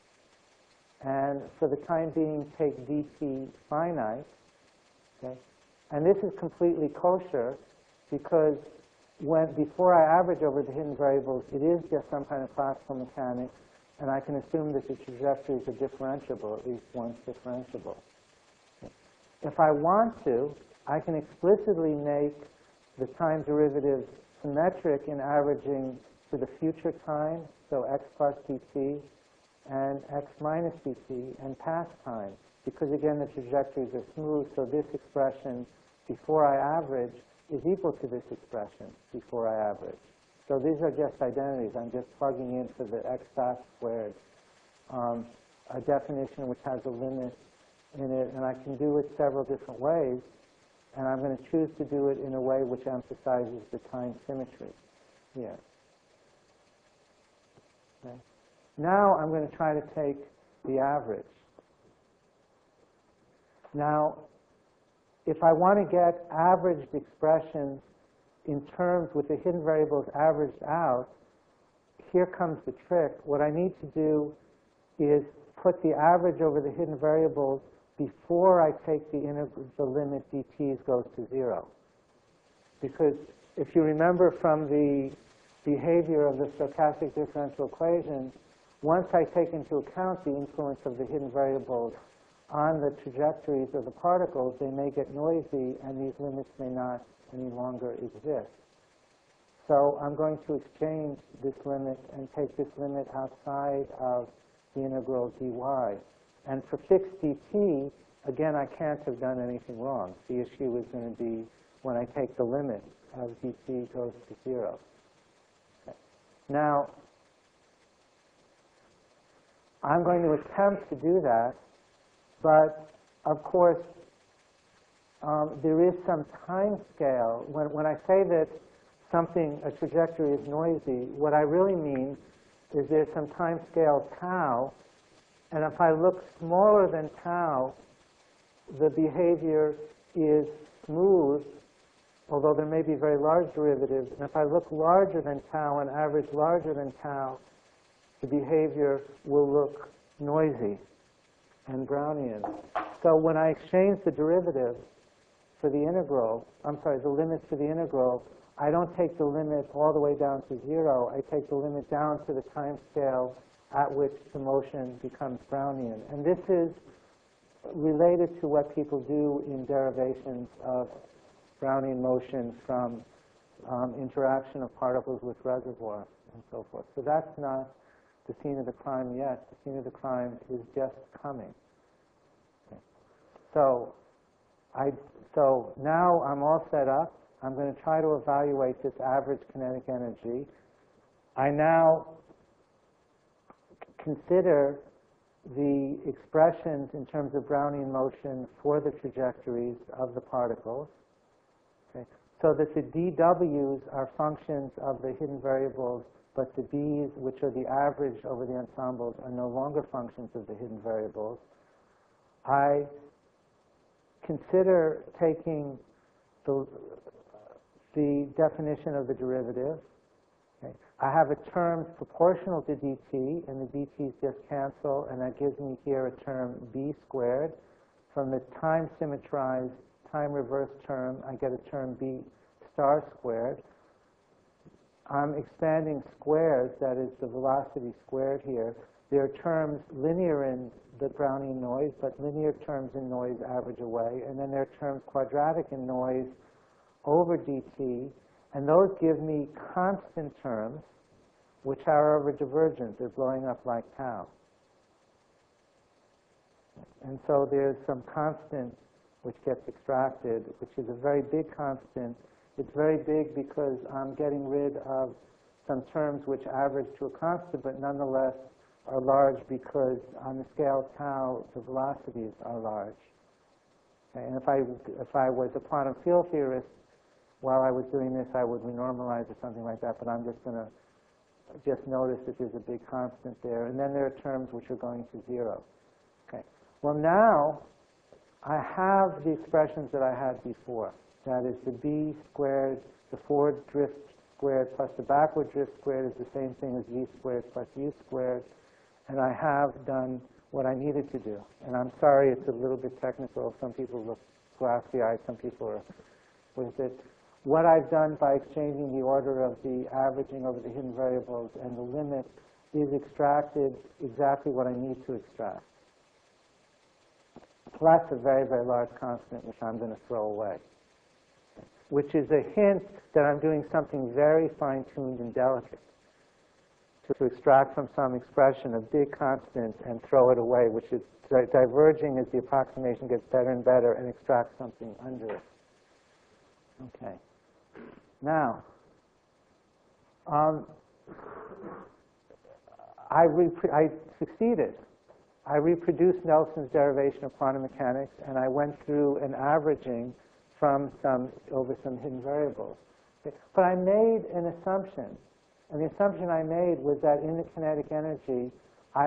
A: and for the time being take dt finite. Okay? And this is completely kosher, because before I average over the hidden variables, it is just some kind of classical mechanics, and I can assume that the trajectories are differentiable, at least one's differentiable. Okay. If I want to, I can explicitly make the time derivatives symmetric in averaging to the future time, so x plus dt, and x minus dt, and past time, because again the trajectories are smooth, so this expression before I average is equal to this expression before I average. So these are just identities. I'm just plugging in for the x dot squared, a definition which has a limit in it, and I can do it several different ways, and I'm going to choose to do it in a way which emphasizes the time symmetry here. Okay. Now I'm going to try to take the average. Now, if I want to get averaged expressions in terms with the hidden variables averaged out, here comes the trick. What I need to do is put the average over the hidden variables before I take the limit dt goes to 0. Because if you remember from the behavior of the stochastic differential equation, once I take into account the influence of the hidden variables on the trajectories of the particles, they may get noisy, and these limits may not any longer exist. So I'm going to exchange this limit and take this limit outside of the integral dy. And for fixed dt, again, I can't have done anything wrong. The issue is going to be when I take the limit as dt goes to 0. Okay. Now, I'm going to attempt to do that, but of course, there is some time scale. When I say that a trajectory is noisy, what I really mean is there's some time scale tau, and if I look smaller than tau, the behavior is smooth, although there may be very large derivatives. And if I look larger than tau and average larger than tau, the behavior will look noisy and Brownian. So when I exchange the derivative for the integral, the limit for the integral, I don't take the limit all the way down to 0. I take the limit down to the time scale at which the motion becomes Brownian. And this is related to what people do in derivations of Brownian motion from interaction of particles with reservoirs and so forth. So that's not the scene of the crime yet. The scene of the crime is just coming. Okay. So now I'm all set up. I'm going to try to evaluate this average kinetic energy. I now consider the expressions in terms of Brownian motion for the trajectories of the particles. Okay. So that the dWs are functions of the hidden variables, but the B's, which are the average over the ensembles, are no longer functions of the hidden variables. I consider taking the definition of the derivative. Okay. I have a term proportional to dt, and the dt's just cancel, and that gives me here a term b squared. From the time symmetrized, time reverse term, I get a term b star squared. I'm expanding squares, that is the velocity squared here. There are terms linear in the Brownian noise, but linear terms in noise average away. And then there are terms quadratic in noise over dt, and those give me constant terms, which are over divergent. They're blowing up like tau. And so there's some constant which gets extracted, which is a very big constant. It's very big because I'm getting rid of some terms which average to a constant, but nonetheless are large because on the scale tau, the velocities are large. Okay? And if I was a quantum field theorist, while I was doing this, I would renormalize or something like that, but I'm just going to just notice that there's a big constant there. And then there are terms which are going to 0. Okay. Well, now I have the expressions that I had before. That is, the b squared, the forward drift squared plus the backward drift squared is the same thing as v squared plus u squared. And I have done what I needed to do. And I'm sorry it's a little bit technical. Some people look glassy-eyed, some people are with it. What I've done by exchanging the order of the averaging over the hidden variables and the limit is extracted exactly what I need to extract, plus a very, very large constant which I'm going to throw away, which is a hint that I'm doing something very fine-tuned and delicate, to extract from some expression a big constant and throw it away, which is diverging as the approximation gets better and better, and extract something under it. Okay. Now, I succeeded. I reproduced Nelson's derivation of quantum mechanics, and I went through an averaging over some hidden variables. Okay. But I made an assumption, and the assumption I made was that in the kinetic energy, I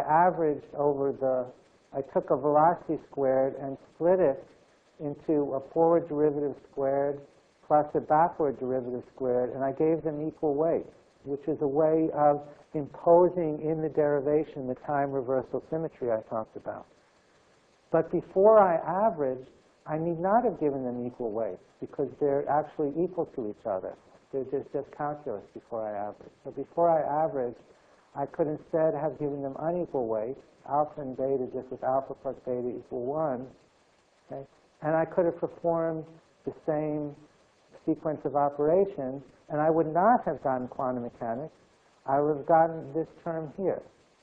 A: took a velocity squared and split it into a forward derivative squared plus a backward derivative squared, and I gave them equal weight, which is a way of imposing in the derivation the time reversal symmetry I talked about. But before I averaged, I need not have given them equal weight, because they're actually equal to each other. They're just calculus before I averaged. So before I averaged, I could instead have given them unequal weight, alpha and beta, just with alpha plus beta equal 1. Okay? And I could have performed the same sequence of operations, and I would not have gotten quantum mechanics. I would have gotten this term here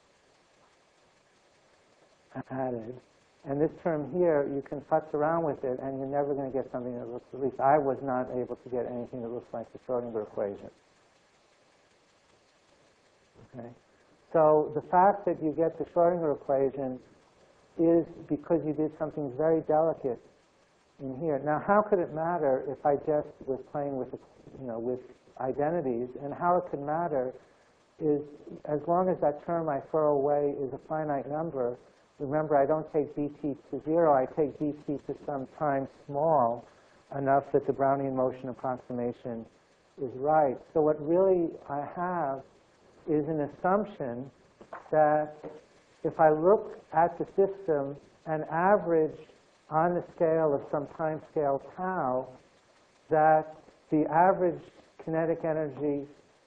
A: added. And this term here, you can futz around with it, and you're never going to get something that looks, at least I was not able to get anything that looks like the Schrodinger equation. Okay? So the fact that you get the Schrodinger equation is because you did something very delicate in here. Now, how could it matter if I just was playing with, with identities? And how it could matter is as long as that term I throw away is a finite number. Remember, I don't take dt to 0. I take dt to some time small enough that the Brownian motion approximation is right. So what really I have is an assumption that if I look at the system and average on the scale of some time scale tau, that the average kinetic energy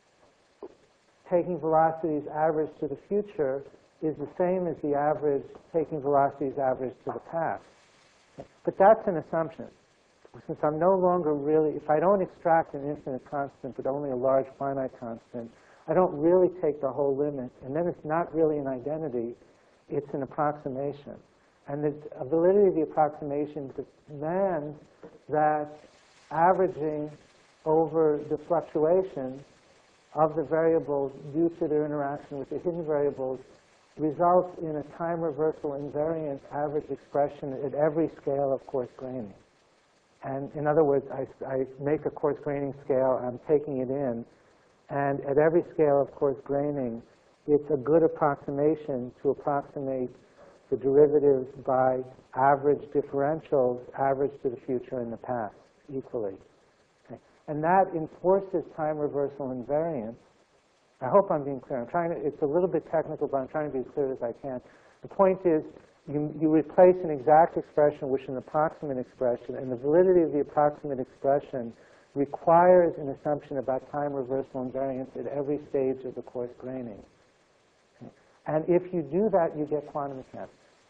A: taking velocities average to the future is the same as the average taking velocities average to the past. But that's an assumption. Since I'm no longer really, if I don't extract an infinite constant but only a large finite constant, I don't really take the whole limit, and then it's not really an identity, it's an approximation. And the validity of the approximation demands that averaging over the fluctuations of the variables due to their interaction with the hidden variables results in a time reversal invariant average expression at every scale of coarse graining. And in other words, I make a coarse graining scale, I'm taking it in, and at every scale of coarse graining, it's a good approximation to approximate the derivatives by average differentials, average to the future and the past, equally. Okay. And that enforces time reversal invariance. I hope I'm being clear. It's a little bit technical, but I'm trying to be as clear as I can. The point is, you replace an exact expression with an approximate expression, and the validity of the approximate expression requires an assumption about time reversal invariance at every stage of the coarse graining. Okay. And if you do that, you get quantum mechanics.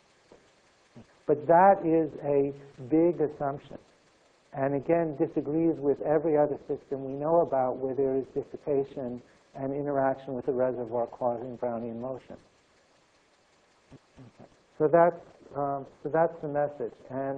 A: But that is a big assumption, and again disagrees with every other system we know about where there is dissipation and interaction with the reservoir causing Brownian motion. Okay. So that's the message. And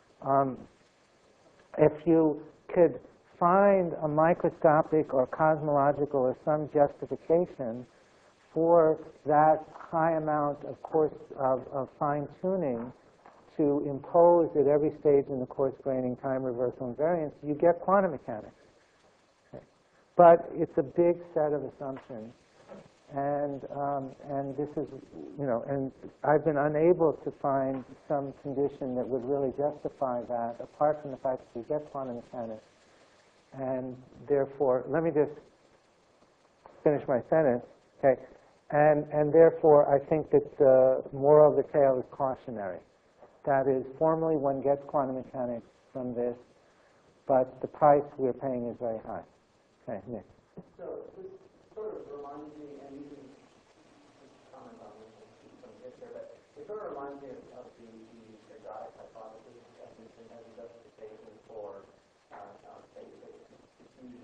A: if you could find a microscopic or cosmological or some justification for that high amount of fine-tuning to impose at every stage in the coarse graining time reversal invariance, you get quantum mechanics. Okay. But it's a big set of assumptions. And this is, and I've been unable to find some condition that would really justify that, apart from the fact that you get quantum mechanics. And therefore, let me just finish my sentence, okay? And therefore, I think that the moral of the tale is cautionary. That is, formally one gets quantum mechanics from this, but the price we're paying is very high. Okay, Nick.
E: So this sort of reminds me, and you can comment on this some history, but it sort of reminds me of the ergodic hypothesis as a justification for phase-based diffusion.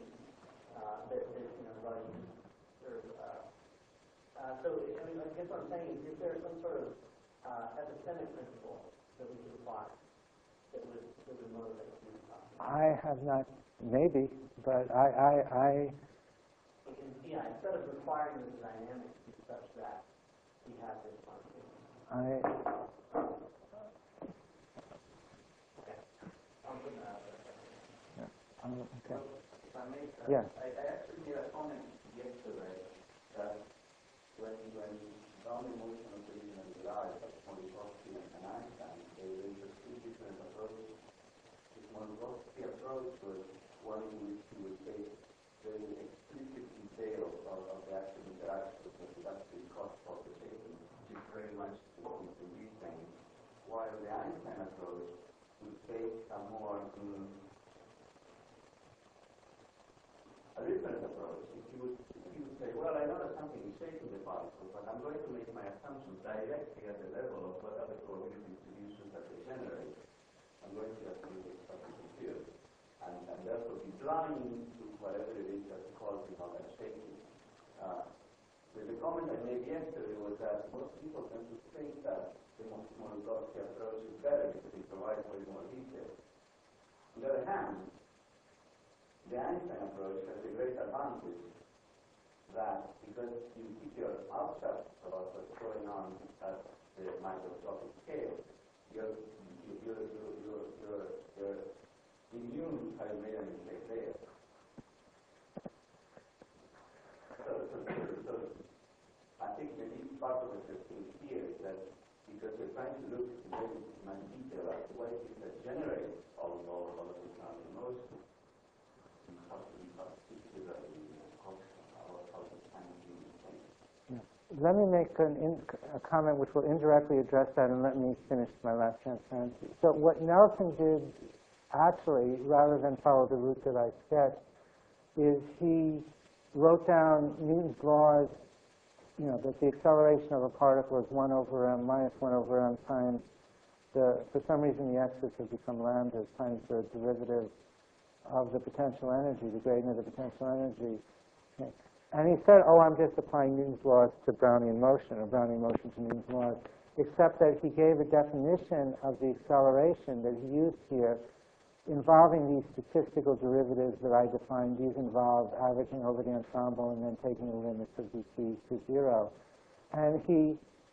E: So I mean, I guess what I'm saying is, is there some sort of epistemic principle that we could apply that would motivate you?
A: I have not, maybe, but
E: Yeah, instead of requiring the dynamics to be such that we have this function.
A: Okay.
E: I'll put that out there.
A: Okay.
F: If I may,
A: Yeah.
F: I actually made a comment yesterday that when Brownian motion originally derived from Minkowski and Einstein, they were two different approaches. The Minkowski approach was one in which you would take very explicit detail of the actual interaction with the reductive cost computation, which is very much in these things, while the Einstein approach would take a more a different approach. If you would say, well, I know that something is shaping the particle, but I'm going to make my assumptions directly at the level of what are the probability distributions that they generate. I'm going to assume it's something here, and therefore be blind to whatever it is that's causing all that shaking. The comment I made yesterday was that most people tend to think that the Minkowski approach is better because it provides way more detail. On the other hand, the Einstein approach has a great advantage that because if you're upset about what's going on at the microscopic scale, your immune has made a mistake there. So I think the deep part of the thing here is that because we're trying to look in very much detail at what it is that generates all of these kind of emotions, you have to be particularly how to find things.
A: Let me make a comment which will indirectly address that, and let me finish my last transparency. So what Nelson did, actually, rather than follow the route that I sketched, is he wrote down Newton's laws, that the acceleration of a particle is 1 over m minus 1 over m times for some reason the x's have become lambdas times the derivative of the potential energy, the gradient of the potential energy. Okay. And he said, I'm just applying Newton's laws to Brownian motion, or Brownian motion to Newton's laws, except that he gave a definition of the acceleration that he used here involving these statistical derivatives that I defined. These involve averaging over the ensemble and then taking the limits of dt to 0. And he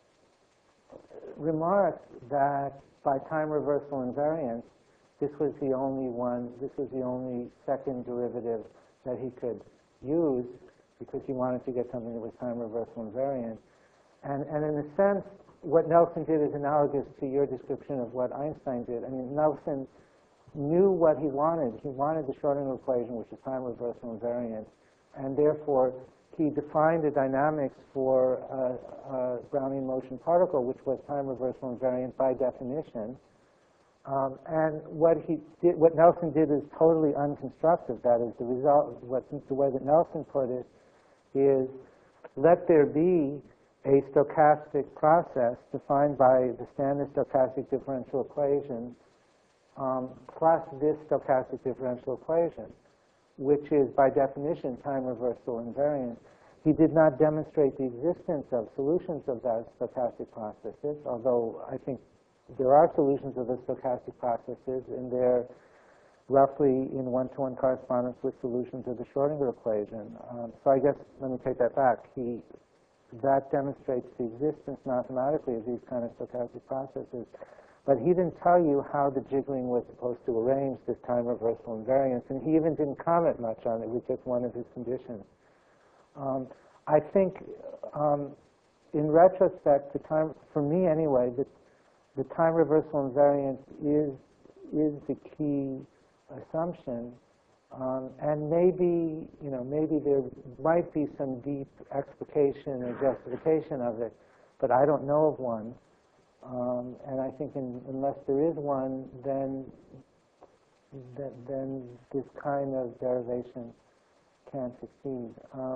A: remarked that by time reversal invariance, this was the only second derivative that he could use because he wanted to get something that was time reversal invariant. And in a sense, what Nelson did is analogous to your description of what Einstein did. I mean, Nelson knew what he wanted. He wanted the Schrodinger equation, which is time reversal invariant, and therefore he defined the dynamics for a Brownian motion particle, which was time reversal invariant by definition. And what Nelson did is totally unconstructive. That is, the result. The way that Nelson put it is, let there be a stochastic process defined by the standard stochastic differential equation plus this stochastic differential equation, which is by definition time reversal invariant. He did not demonstrate the existence of solutions of those stochastic processes, although I think there are solutions of the stochastic processes, and they're roughly in one-to-one correspondence with solutions of the Schrodinger equation. So I guess, let me take that back. That demonstrates the existence mathematically of these kind of stochastic processes. But he didn't tell you how the jiggling was supposed to arrange this time reversal invariance, and he even didn't comment much on it. It was just one of his conditions. I think, in retrospect, for me anyway, the time reversal invariance is the key assumption, and maybe there might be some deep explication or justification of it, but I don't know of one. And I think unless there is one, then this kind of derivation can't succeed.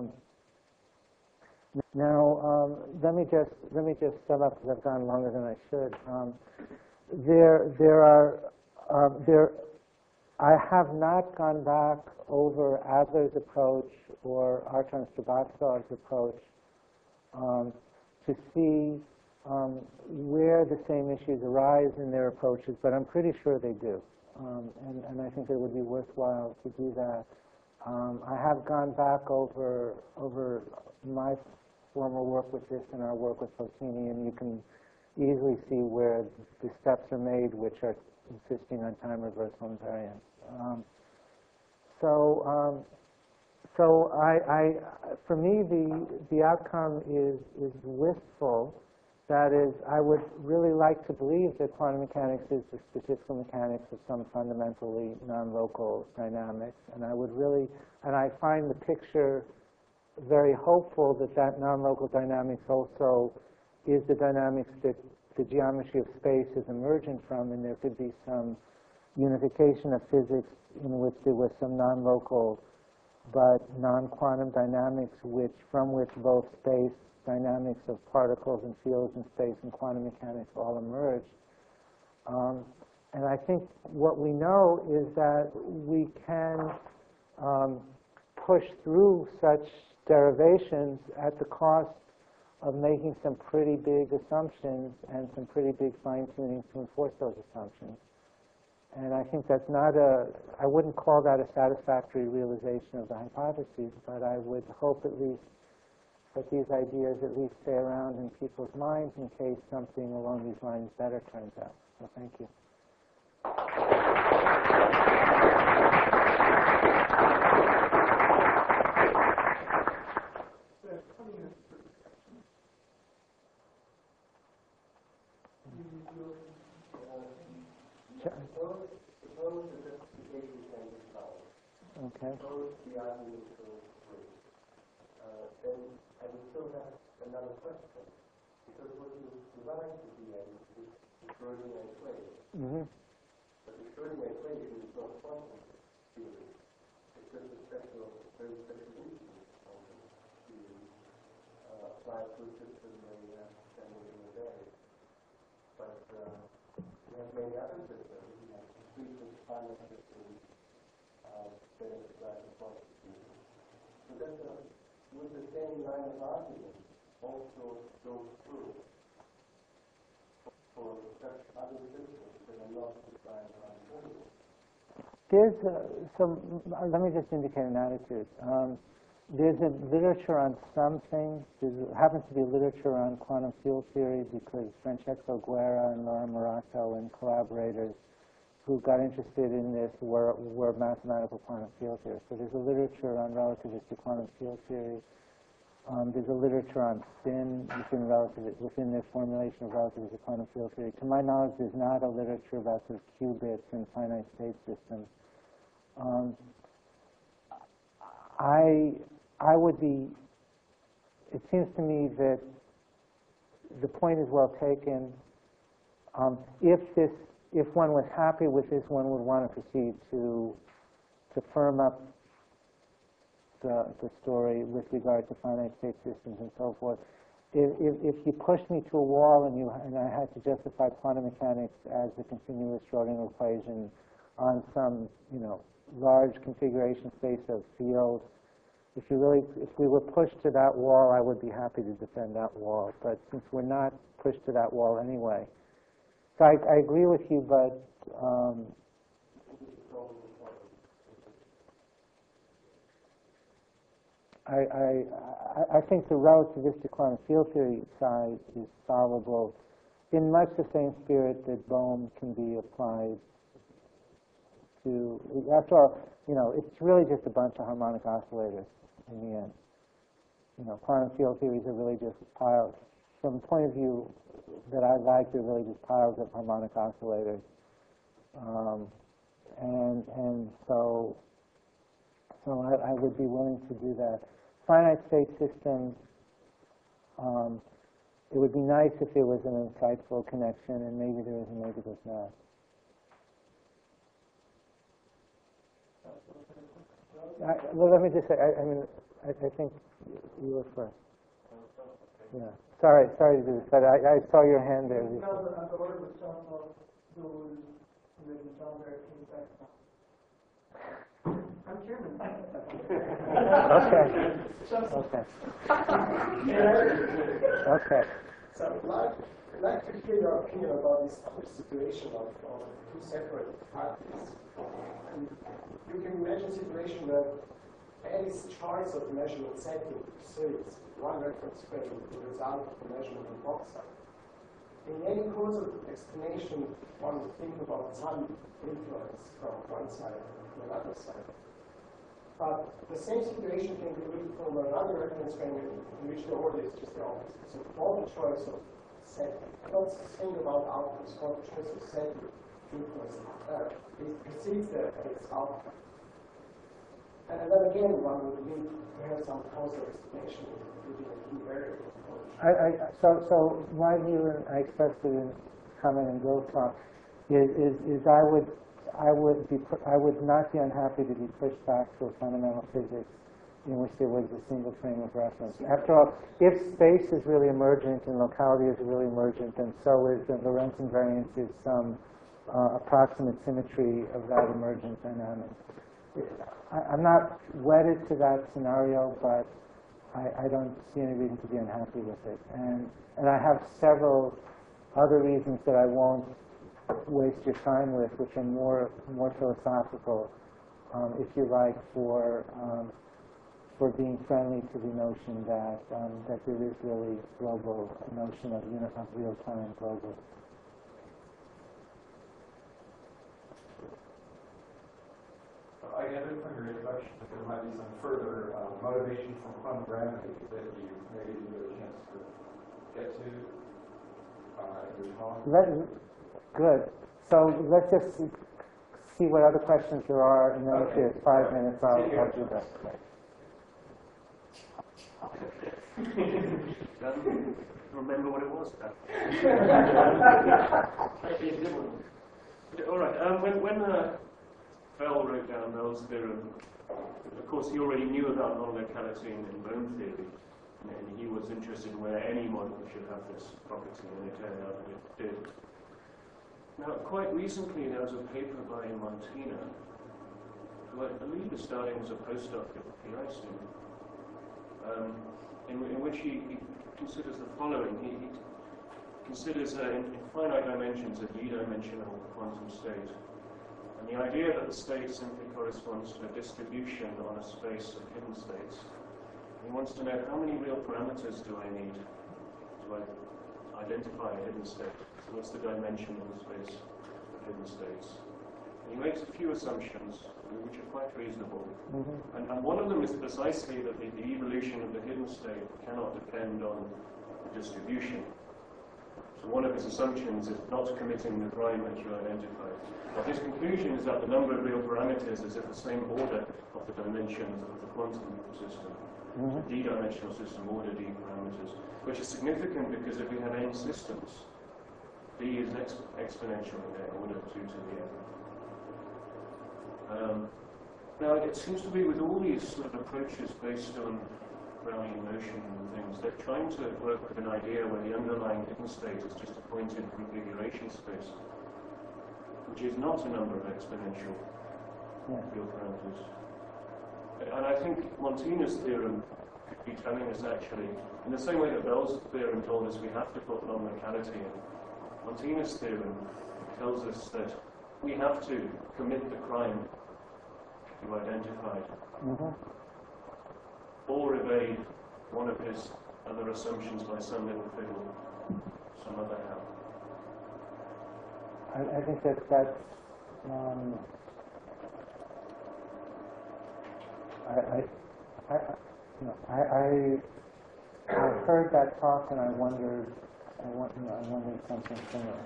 A: Now, let me just sum up because I've gone longer than I should. I have not gone back over Adler's approach or Artem Strabotskiv's approach to see where the same issues arise in their approaches, but I'm pretty sure they do. And I think it would be worthwhile to do that. I have gone back over my former work with this and our work with Fotini, and you can easily see where the steps are made which are insisting on time reversal invariance. For me, the outcome is wistful. That is, I would really like to believe that quantum mechanics is the statistical mechanics of some fundamentally non-local dynamics, and I find the picture very hopeful that non-local dynamics also is the dynamics that the geometry of space is emergent from, and there could be some unification of physics in which there was some non-local but non-quantum dynamics from which both space dynamics of particles and fields in space and quantum mechanics all emerge. And I think what we know is that we can push through such derivations at the cost of making some pretty big assumptions and some pretty big fine-tuning to enforce those assumptions. And I think that's I wouldn't call that a satisfactory realization of the hypotheses, but I would hope at least but these ideas at least stay around in people's minds in case something along these lines better turns out. So thank you.
B: Suppose the justification can be found.
A: Okay.
B: Suppose the argument goes through. Then I would still have another question. Because what you derive at the end is the Schrödinger equation.
A: Mm-hmm.
B: But the Schrödinger equation is not quantum theory. It's just a special, very special instance of the applied to a system standing in the day. But we have many other systems. We have completely finite systems that is applied to quantum theory. So that's with the same line of argument also goes through for such other systems that are not defined by quantum.
A: There's let me just indicate an attitude. There's a literature on some things. There happens to be literature on quantum field theory because Francesco Guerra and Laura Morato and collaborators who got interested in this were mathematical quantum field theorists. So there's a literature on relativistic quantum field theory. There's a literature on spin within the formulation of relativistic quantum field theory. To my knowledge, there's not a literature about sort of qubits and finite state systems. I would be. It seems to me that the point is well taken. If one was happy with this, one would want to proceed to firm up the story with regard to finite state systems and so forth. If you pushed me to a wall and I had to justify quantum mechanics as a continuous Schrödinger equation on some large configuration space of field, if we were pushed to that wall, I would be happy to defend that wall. But since we're not pushed to that wall anyway, so I agree with you, but I think the relativistic quantum field theory side is solvable in much the same spirit that Bohm can be applied to. After all, it's really just a bunch of harmonic oscillators in the end. Quantum field theories are really just piles. From the point of view that I like, they're really just piles of harmonic oscillators. And so I would be willing to do that. Finite state systems, it would be nice if there was an insightful connection, and maybe there is and maybe there's not. Well, let me just say, I think you were first. Yeah. Sorry to do this, but I saw your hand there.
B: No, the order was somehow those making sound very insightful. I'm chairman.
A: Okay.
G: So I'd like to hear your opinion about this situation of two separate parties. You can imagine a situation where Alice's choice of measurement setting persuades one reference frame the result of the measurement in bauxite. In any course of explanation, one would think about some influence from one side to another side. But the same situation can be written from another reference frame in which the order is just the opposite. So for the choice of setting, not think about outcomes, for the choice of setting influence, it precedes its outcome. And then again, one would need to have some causal explanation including a key variable.
A: So my view, and I expressed it in comment in Bill's talk, is I would not be unhappy to be pushed back to a fundamental physics in which there was a single frame of reference. After all, if space is really emergent and locality is really emergent, then so is the Lorentz invariance is some approximate symmetry of that emergent dynamic. I'm not wedded to that scenario, but I don't see any reason to be unhappy with it. And I have several other reasons that I won't waste your time with, which are more philosophical, if you like, for for being friendly to the notion that that there is really global notion of real time global.
H: I gathered from your introduction that there might be some further motivation from quantum gravity that you maybe didn't get a chance to get to in your talk.
A: Good. So let's just see what other questions there are, and then if there's 5 minutes, I'll do that.
I: Remember what it was? All right. When Bell wrote down Bell's theorem, of course he already knew about non-locality in bone theory, and he was interested in whether any model should have this property, and it turned out that it did. Now, quite recently there was a paper by Montina, who I believe is starting as a postdoc at PIC, in which he considers the following. He considers in finite dimensions a d-dimensional quantum state. And the idea that the state simply corresponds to a distribution on a space of hidden states. He wants to know how many real parameters do I need to identify a hidden state. So what's the dimension of the space of hidden states? And he makes a few assumptions, which are quite reasonable. Mm-hmm. And one of them is precisely that the evolution of the hidden state cannot depend on the distribution. So one of his assumptions is not committing the crime that you identified. But his conclusion is that the number of real parameters is at the same order of the dimensions of the quantum system. Mm-hmm. The d-dimensional system order d parameters, which is significant because if we have n systems, d is exponential in order 2 to the n. Now, it seems to be with all these sort of approaches based on Brownian motion and things, they're trying to work with an idea where the underlying hidden state is just a point in configuration space, which is not a number of exponential real parameters. And I think Montina's theorem could be telling us actually, in the same way that Bell's theorem told us we have to put non-locality in, Montina's theorem tells us that we have to commit the crime you identified, or evade one of his other assumptions by some little fiddle, some other how.
A: I think that's I heard that talk and I wondered something similar.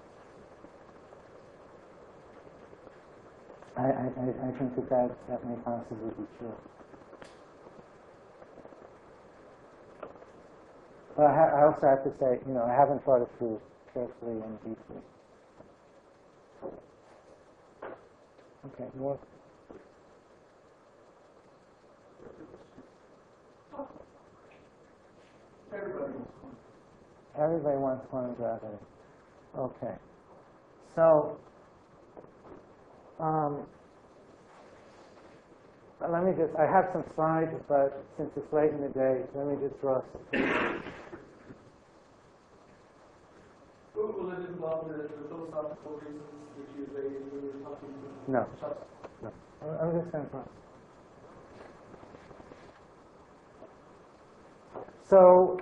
A: I think that may possibly be true. But I also have to say, I haven't thought it through carefully and deeply. Okay, more. Everybody wants quantum gravity. Okay. So, let me just, I have some slides, but since it's late in the day, let me just draw some.
B: Will it involve the philosophical reasons which you raised when you were talking to
A: No. I'm just going to draw. So,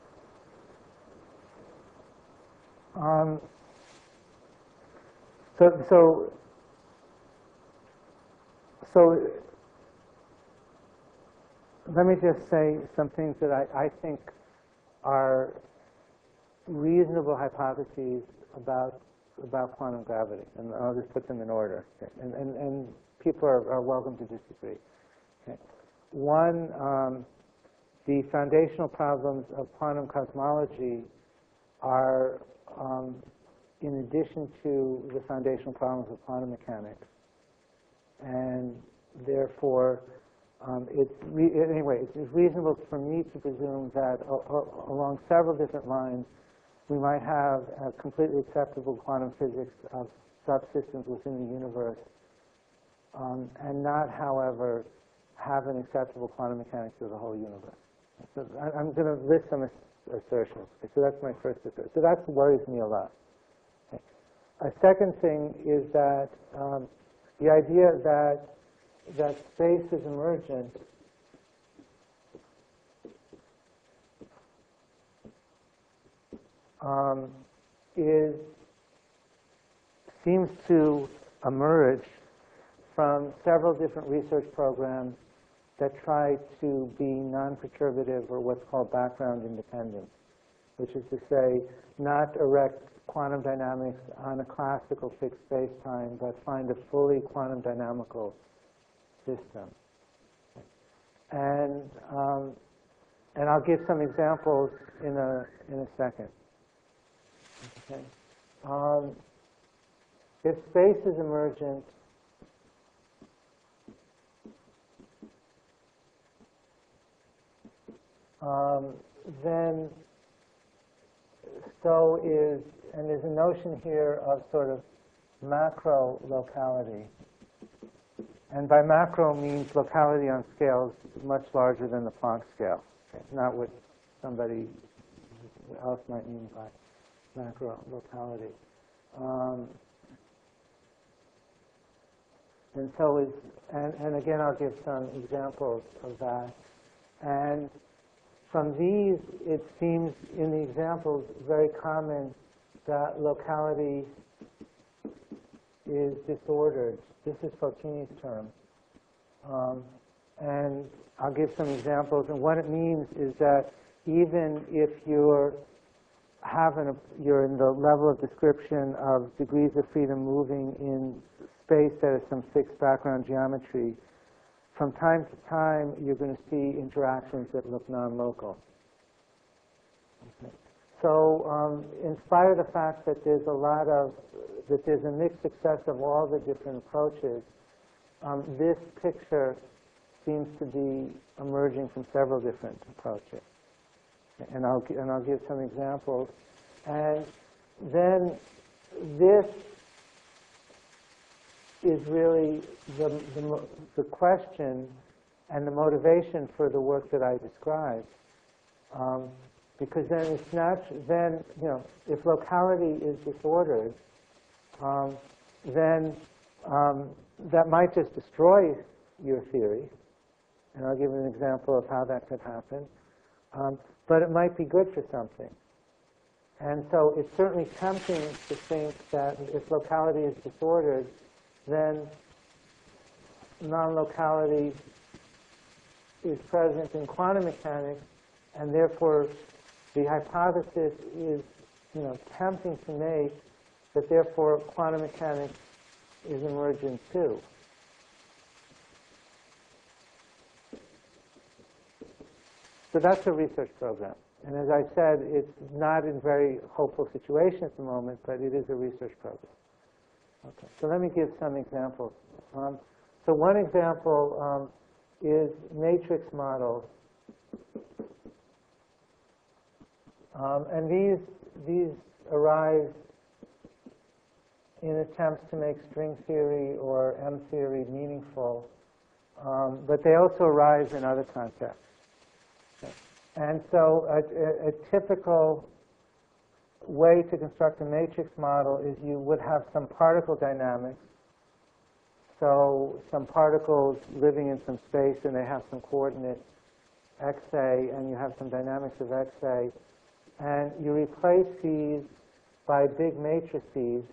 A: let me just say some things that I think are reasonable hypotheses about quantum gravity, and I'll just put them in order. And people are welcome to disagree. Okay. One, the foundational problems of quantum cosmology are, in addition to the foundational problems of quantum mechanics, and therefore, it's reasonable for me to presume that along several different lines, we might have a completely acceptable quantum physics of subsystems within the universe, and not, however, have an acceptable quantum mechanics of the whole universe. So I'm going to list some assertions. Okay, so that's my first assertion. So that worries me a lot. Okay. A second thing is that the idea that space is emergent is seems to emerge from several different research programs that try to be non-perturbative or what's called background independent, which is to say, not erect quantum dynamics on a classical fixed space-time, but find a fully quantum dynamical system. And I'll give some examples in a second. Okay. If space is emergent, then so is, and there's a notion here of sort of macro locality. And by macro means locality on scales much larger than the Planck scale, okay? Not what somebody else might mean by macro locality. And so is, and again, I'll give some examples of that. And from these, it seems in the examples very common that locality is disordered. This is Focchini's term. And I'll give some examples. And what it means is that even if you're in the level of description of degrees of freedom moving in space that has some fixed background geometry, from time to time you're going to see interactions that look non-local. Okay. So in spite of the fact that there's a mixed success of all the different approaches, this picture seems to be emerging from several different approaches. And I'll give some examples. And then this is really the question and the motivation for the work that I described. Because then it's not, then, you know, if locality is disordered, then that might just destroy your theory. And I'll give an example of how that could happen. But it might be good for something. And so it's certainly tempting to think that if locality is disordered, then non-locality is present in quantum mechanics, and therefore the hypothesis is, you know, tempting to make that therefore quantum mechanics is emergent too. So that's a research program. And as I said, it's not in very hopeful situation at the moment, but it is a research program. Okay, so let me give some examples. So one example is matrix models. And these arise in attempts to make string theory or M theory meaningful, but they also arise in other contexts. Okay. And so a typical way to construct a matrix model is you would have some particle dynamics. So some particles living in some space, and they have some coordinate xa, and you have some dynamics of xa. And you replace these by big matrices,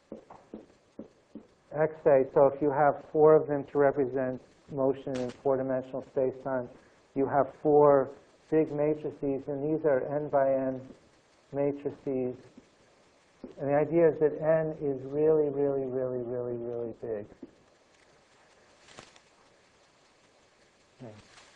A: xa. So if you have 4 of them to represent motion in 4-dimensional space-time, you have 4 big matrices, and these are n by n matrices. And the idea is that n is really, really, really, really, really big. Okay.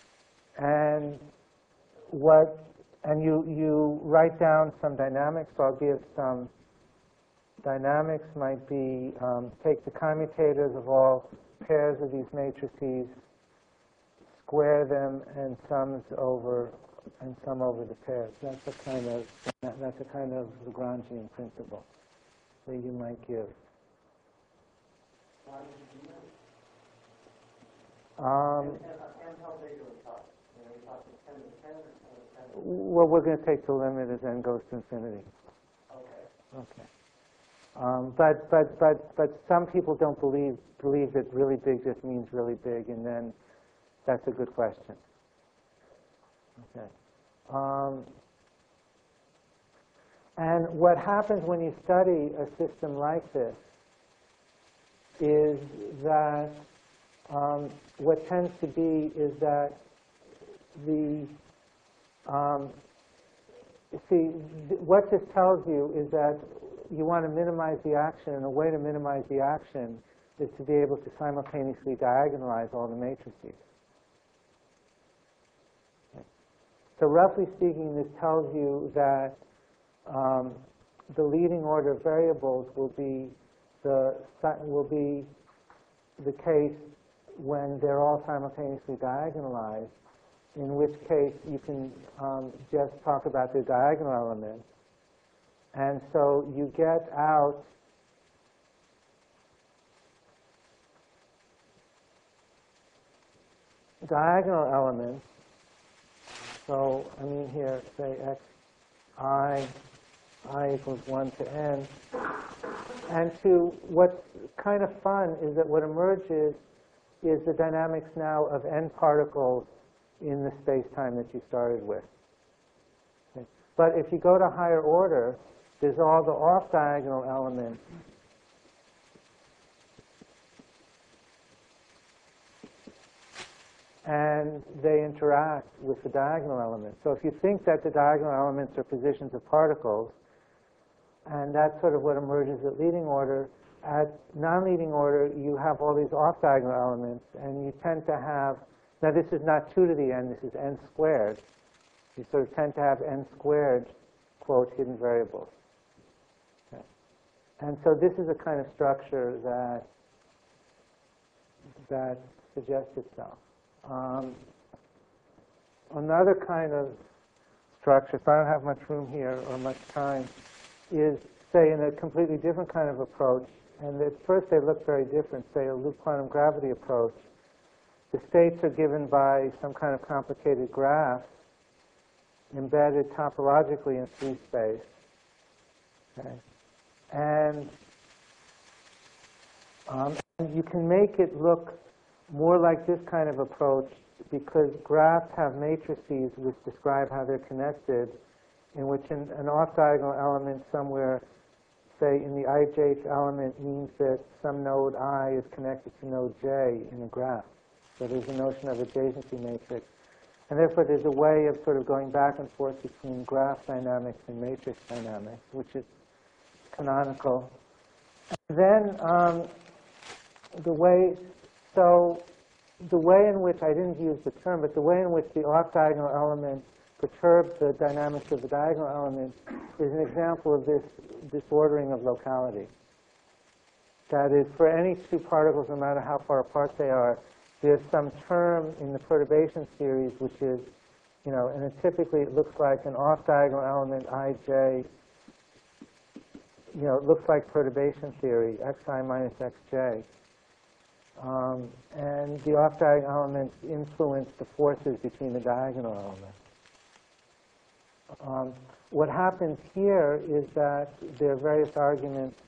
A: And you write down some dynamics. So I'll give some dynamics. Might be take the commutators of all pairs of these matrices, square them, and sum over the pairs. That's a kind of Lagrangian principle that you might give. Well, we're going to take the limit as n goes to infinity. Okay. But some people don't believe that really big just means really big, and then that's a good question. Okay. And what happens when you study a system like this is that what tends to be is that what this tells you is that you want to minimize the action, and a way to minimize the action is to be able to simultaneously diagonalize all the matrices. So roughly speaking, this tells you that the leading order of variables will be the case when they're all simultaneously diagonalized, in which case you can just talk about the diagonal elements. And so you get out diagonal elements. So, I mean here, say xi, I equals 1 to n. And what's kind of fun is that what emerges is the dynamics now of n particles in the space-time that you started with. Okay. But if you go to higher order, there's all the off-diagonal elements. And they interact with the diagonal elements. So if you think that the diagonal elements are positions of particles, and that's sort of what emerges at leading order, at non-leading order, you have all these off-diagonal elements, and you tend to have, now this is not 2 to the n, this is n squared. You sort of tend to have n squared, quote, hidden variables. Okay. And so this is a kind of structure that suggests itself. Another kind of structure, if I don't have much room here or much time, is, say, in a completely different kind of approach, and at first they look very different, say a loop quantum gravity approach. The states are given by some kind of complicated graph embedded topologically in free space. Okay. And you can make it look more like this kind of approach because graphs have matrices which describe how they're connected, in which an off-diagonal element somewhere, say in the ijth element, means that some node I is connected to node j in a graph. So there's a notion of adjacency matrix. And therefore there's a way of sort of going back and forth between graph dynamics and matrix dynamics, which is canonical. And then the way in which, I didn't use the term, but the way in which the off-diagonal element perturbs the dynamics of the diagonal element is an example of this disordering of locality. That is, for any two particles, no matter how far apart they are, there's some term in the perturbation series which is, and typically it looks like an off-diagonal element ij, it looks like perturbation theory, xi minus xj. And the off-diagonal elements influence the forces between the diagonal elements. What happens here is that there are various arguments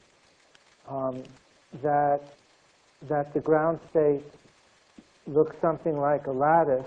A: that the ground state looks something like a lattice,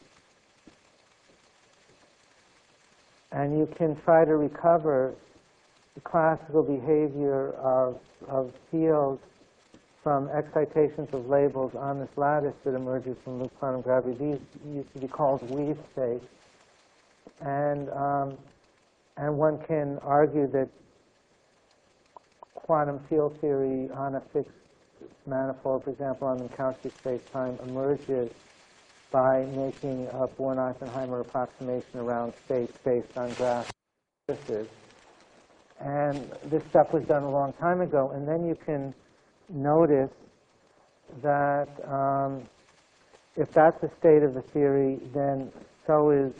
A: and you can try to recover the classical behavior of fields from excitations of labels on this lattice that emerges from loop quantum gravity. These used to be called weave states. And one can argue that quantum field theory on a fixed manifold, for example, on the Minkowski space-time, emerges by making a Born-Oppenheimer approximation around states based on graph surfaces. And this stuff was done a long time ago. And then you can notice that if that's the state of the theory, then so is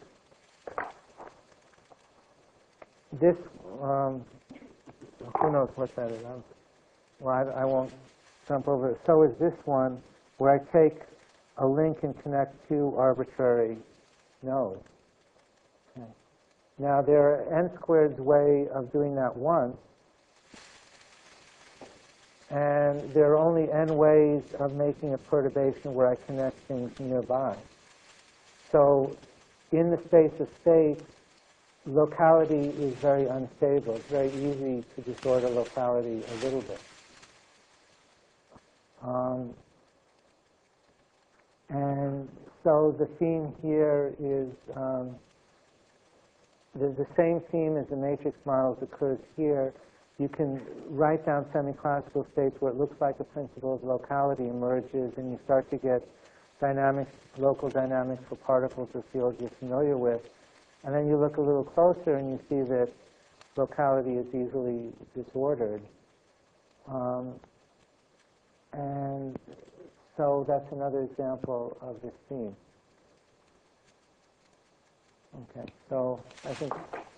A: this, who knows what that is? Well, I won't jump over it. So is this one, where I take a link and connect two arbitrary nodes. Okay. Now, there are n squared's way of doing that once, and there are only n ways of making a perturbation where I connect things nearby. So in the space of states, locality is very unstable. It's very easy to disorder locality a little bit. And so the theme here is the same theme as the matrix models occurs here. You can write down semi-classical states where it looks like a principle of locality emerges, and you start to get dynamics, local dynamics for particles or fields you're familiar with. And then you look a little closer and you see that locality is easily disordered. And so that's another example of this theme. Okay, so I think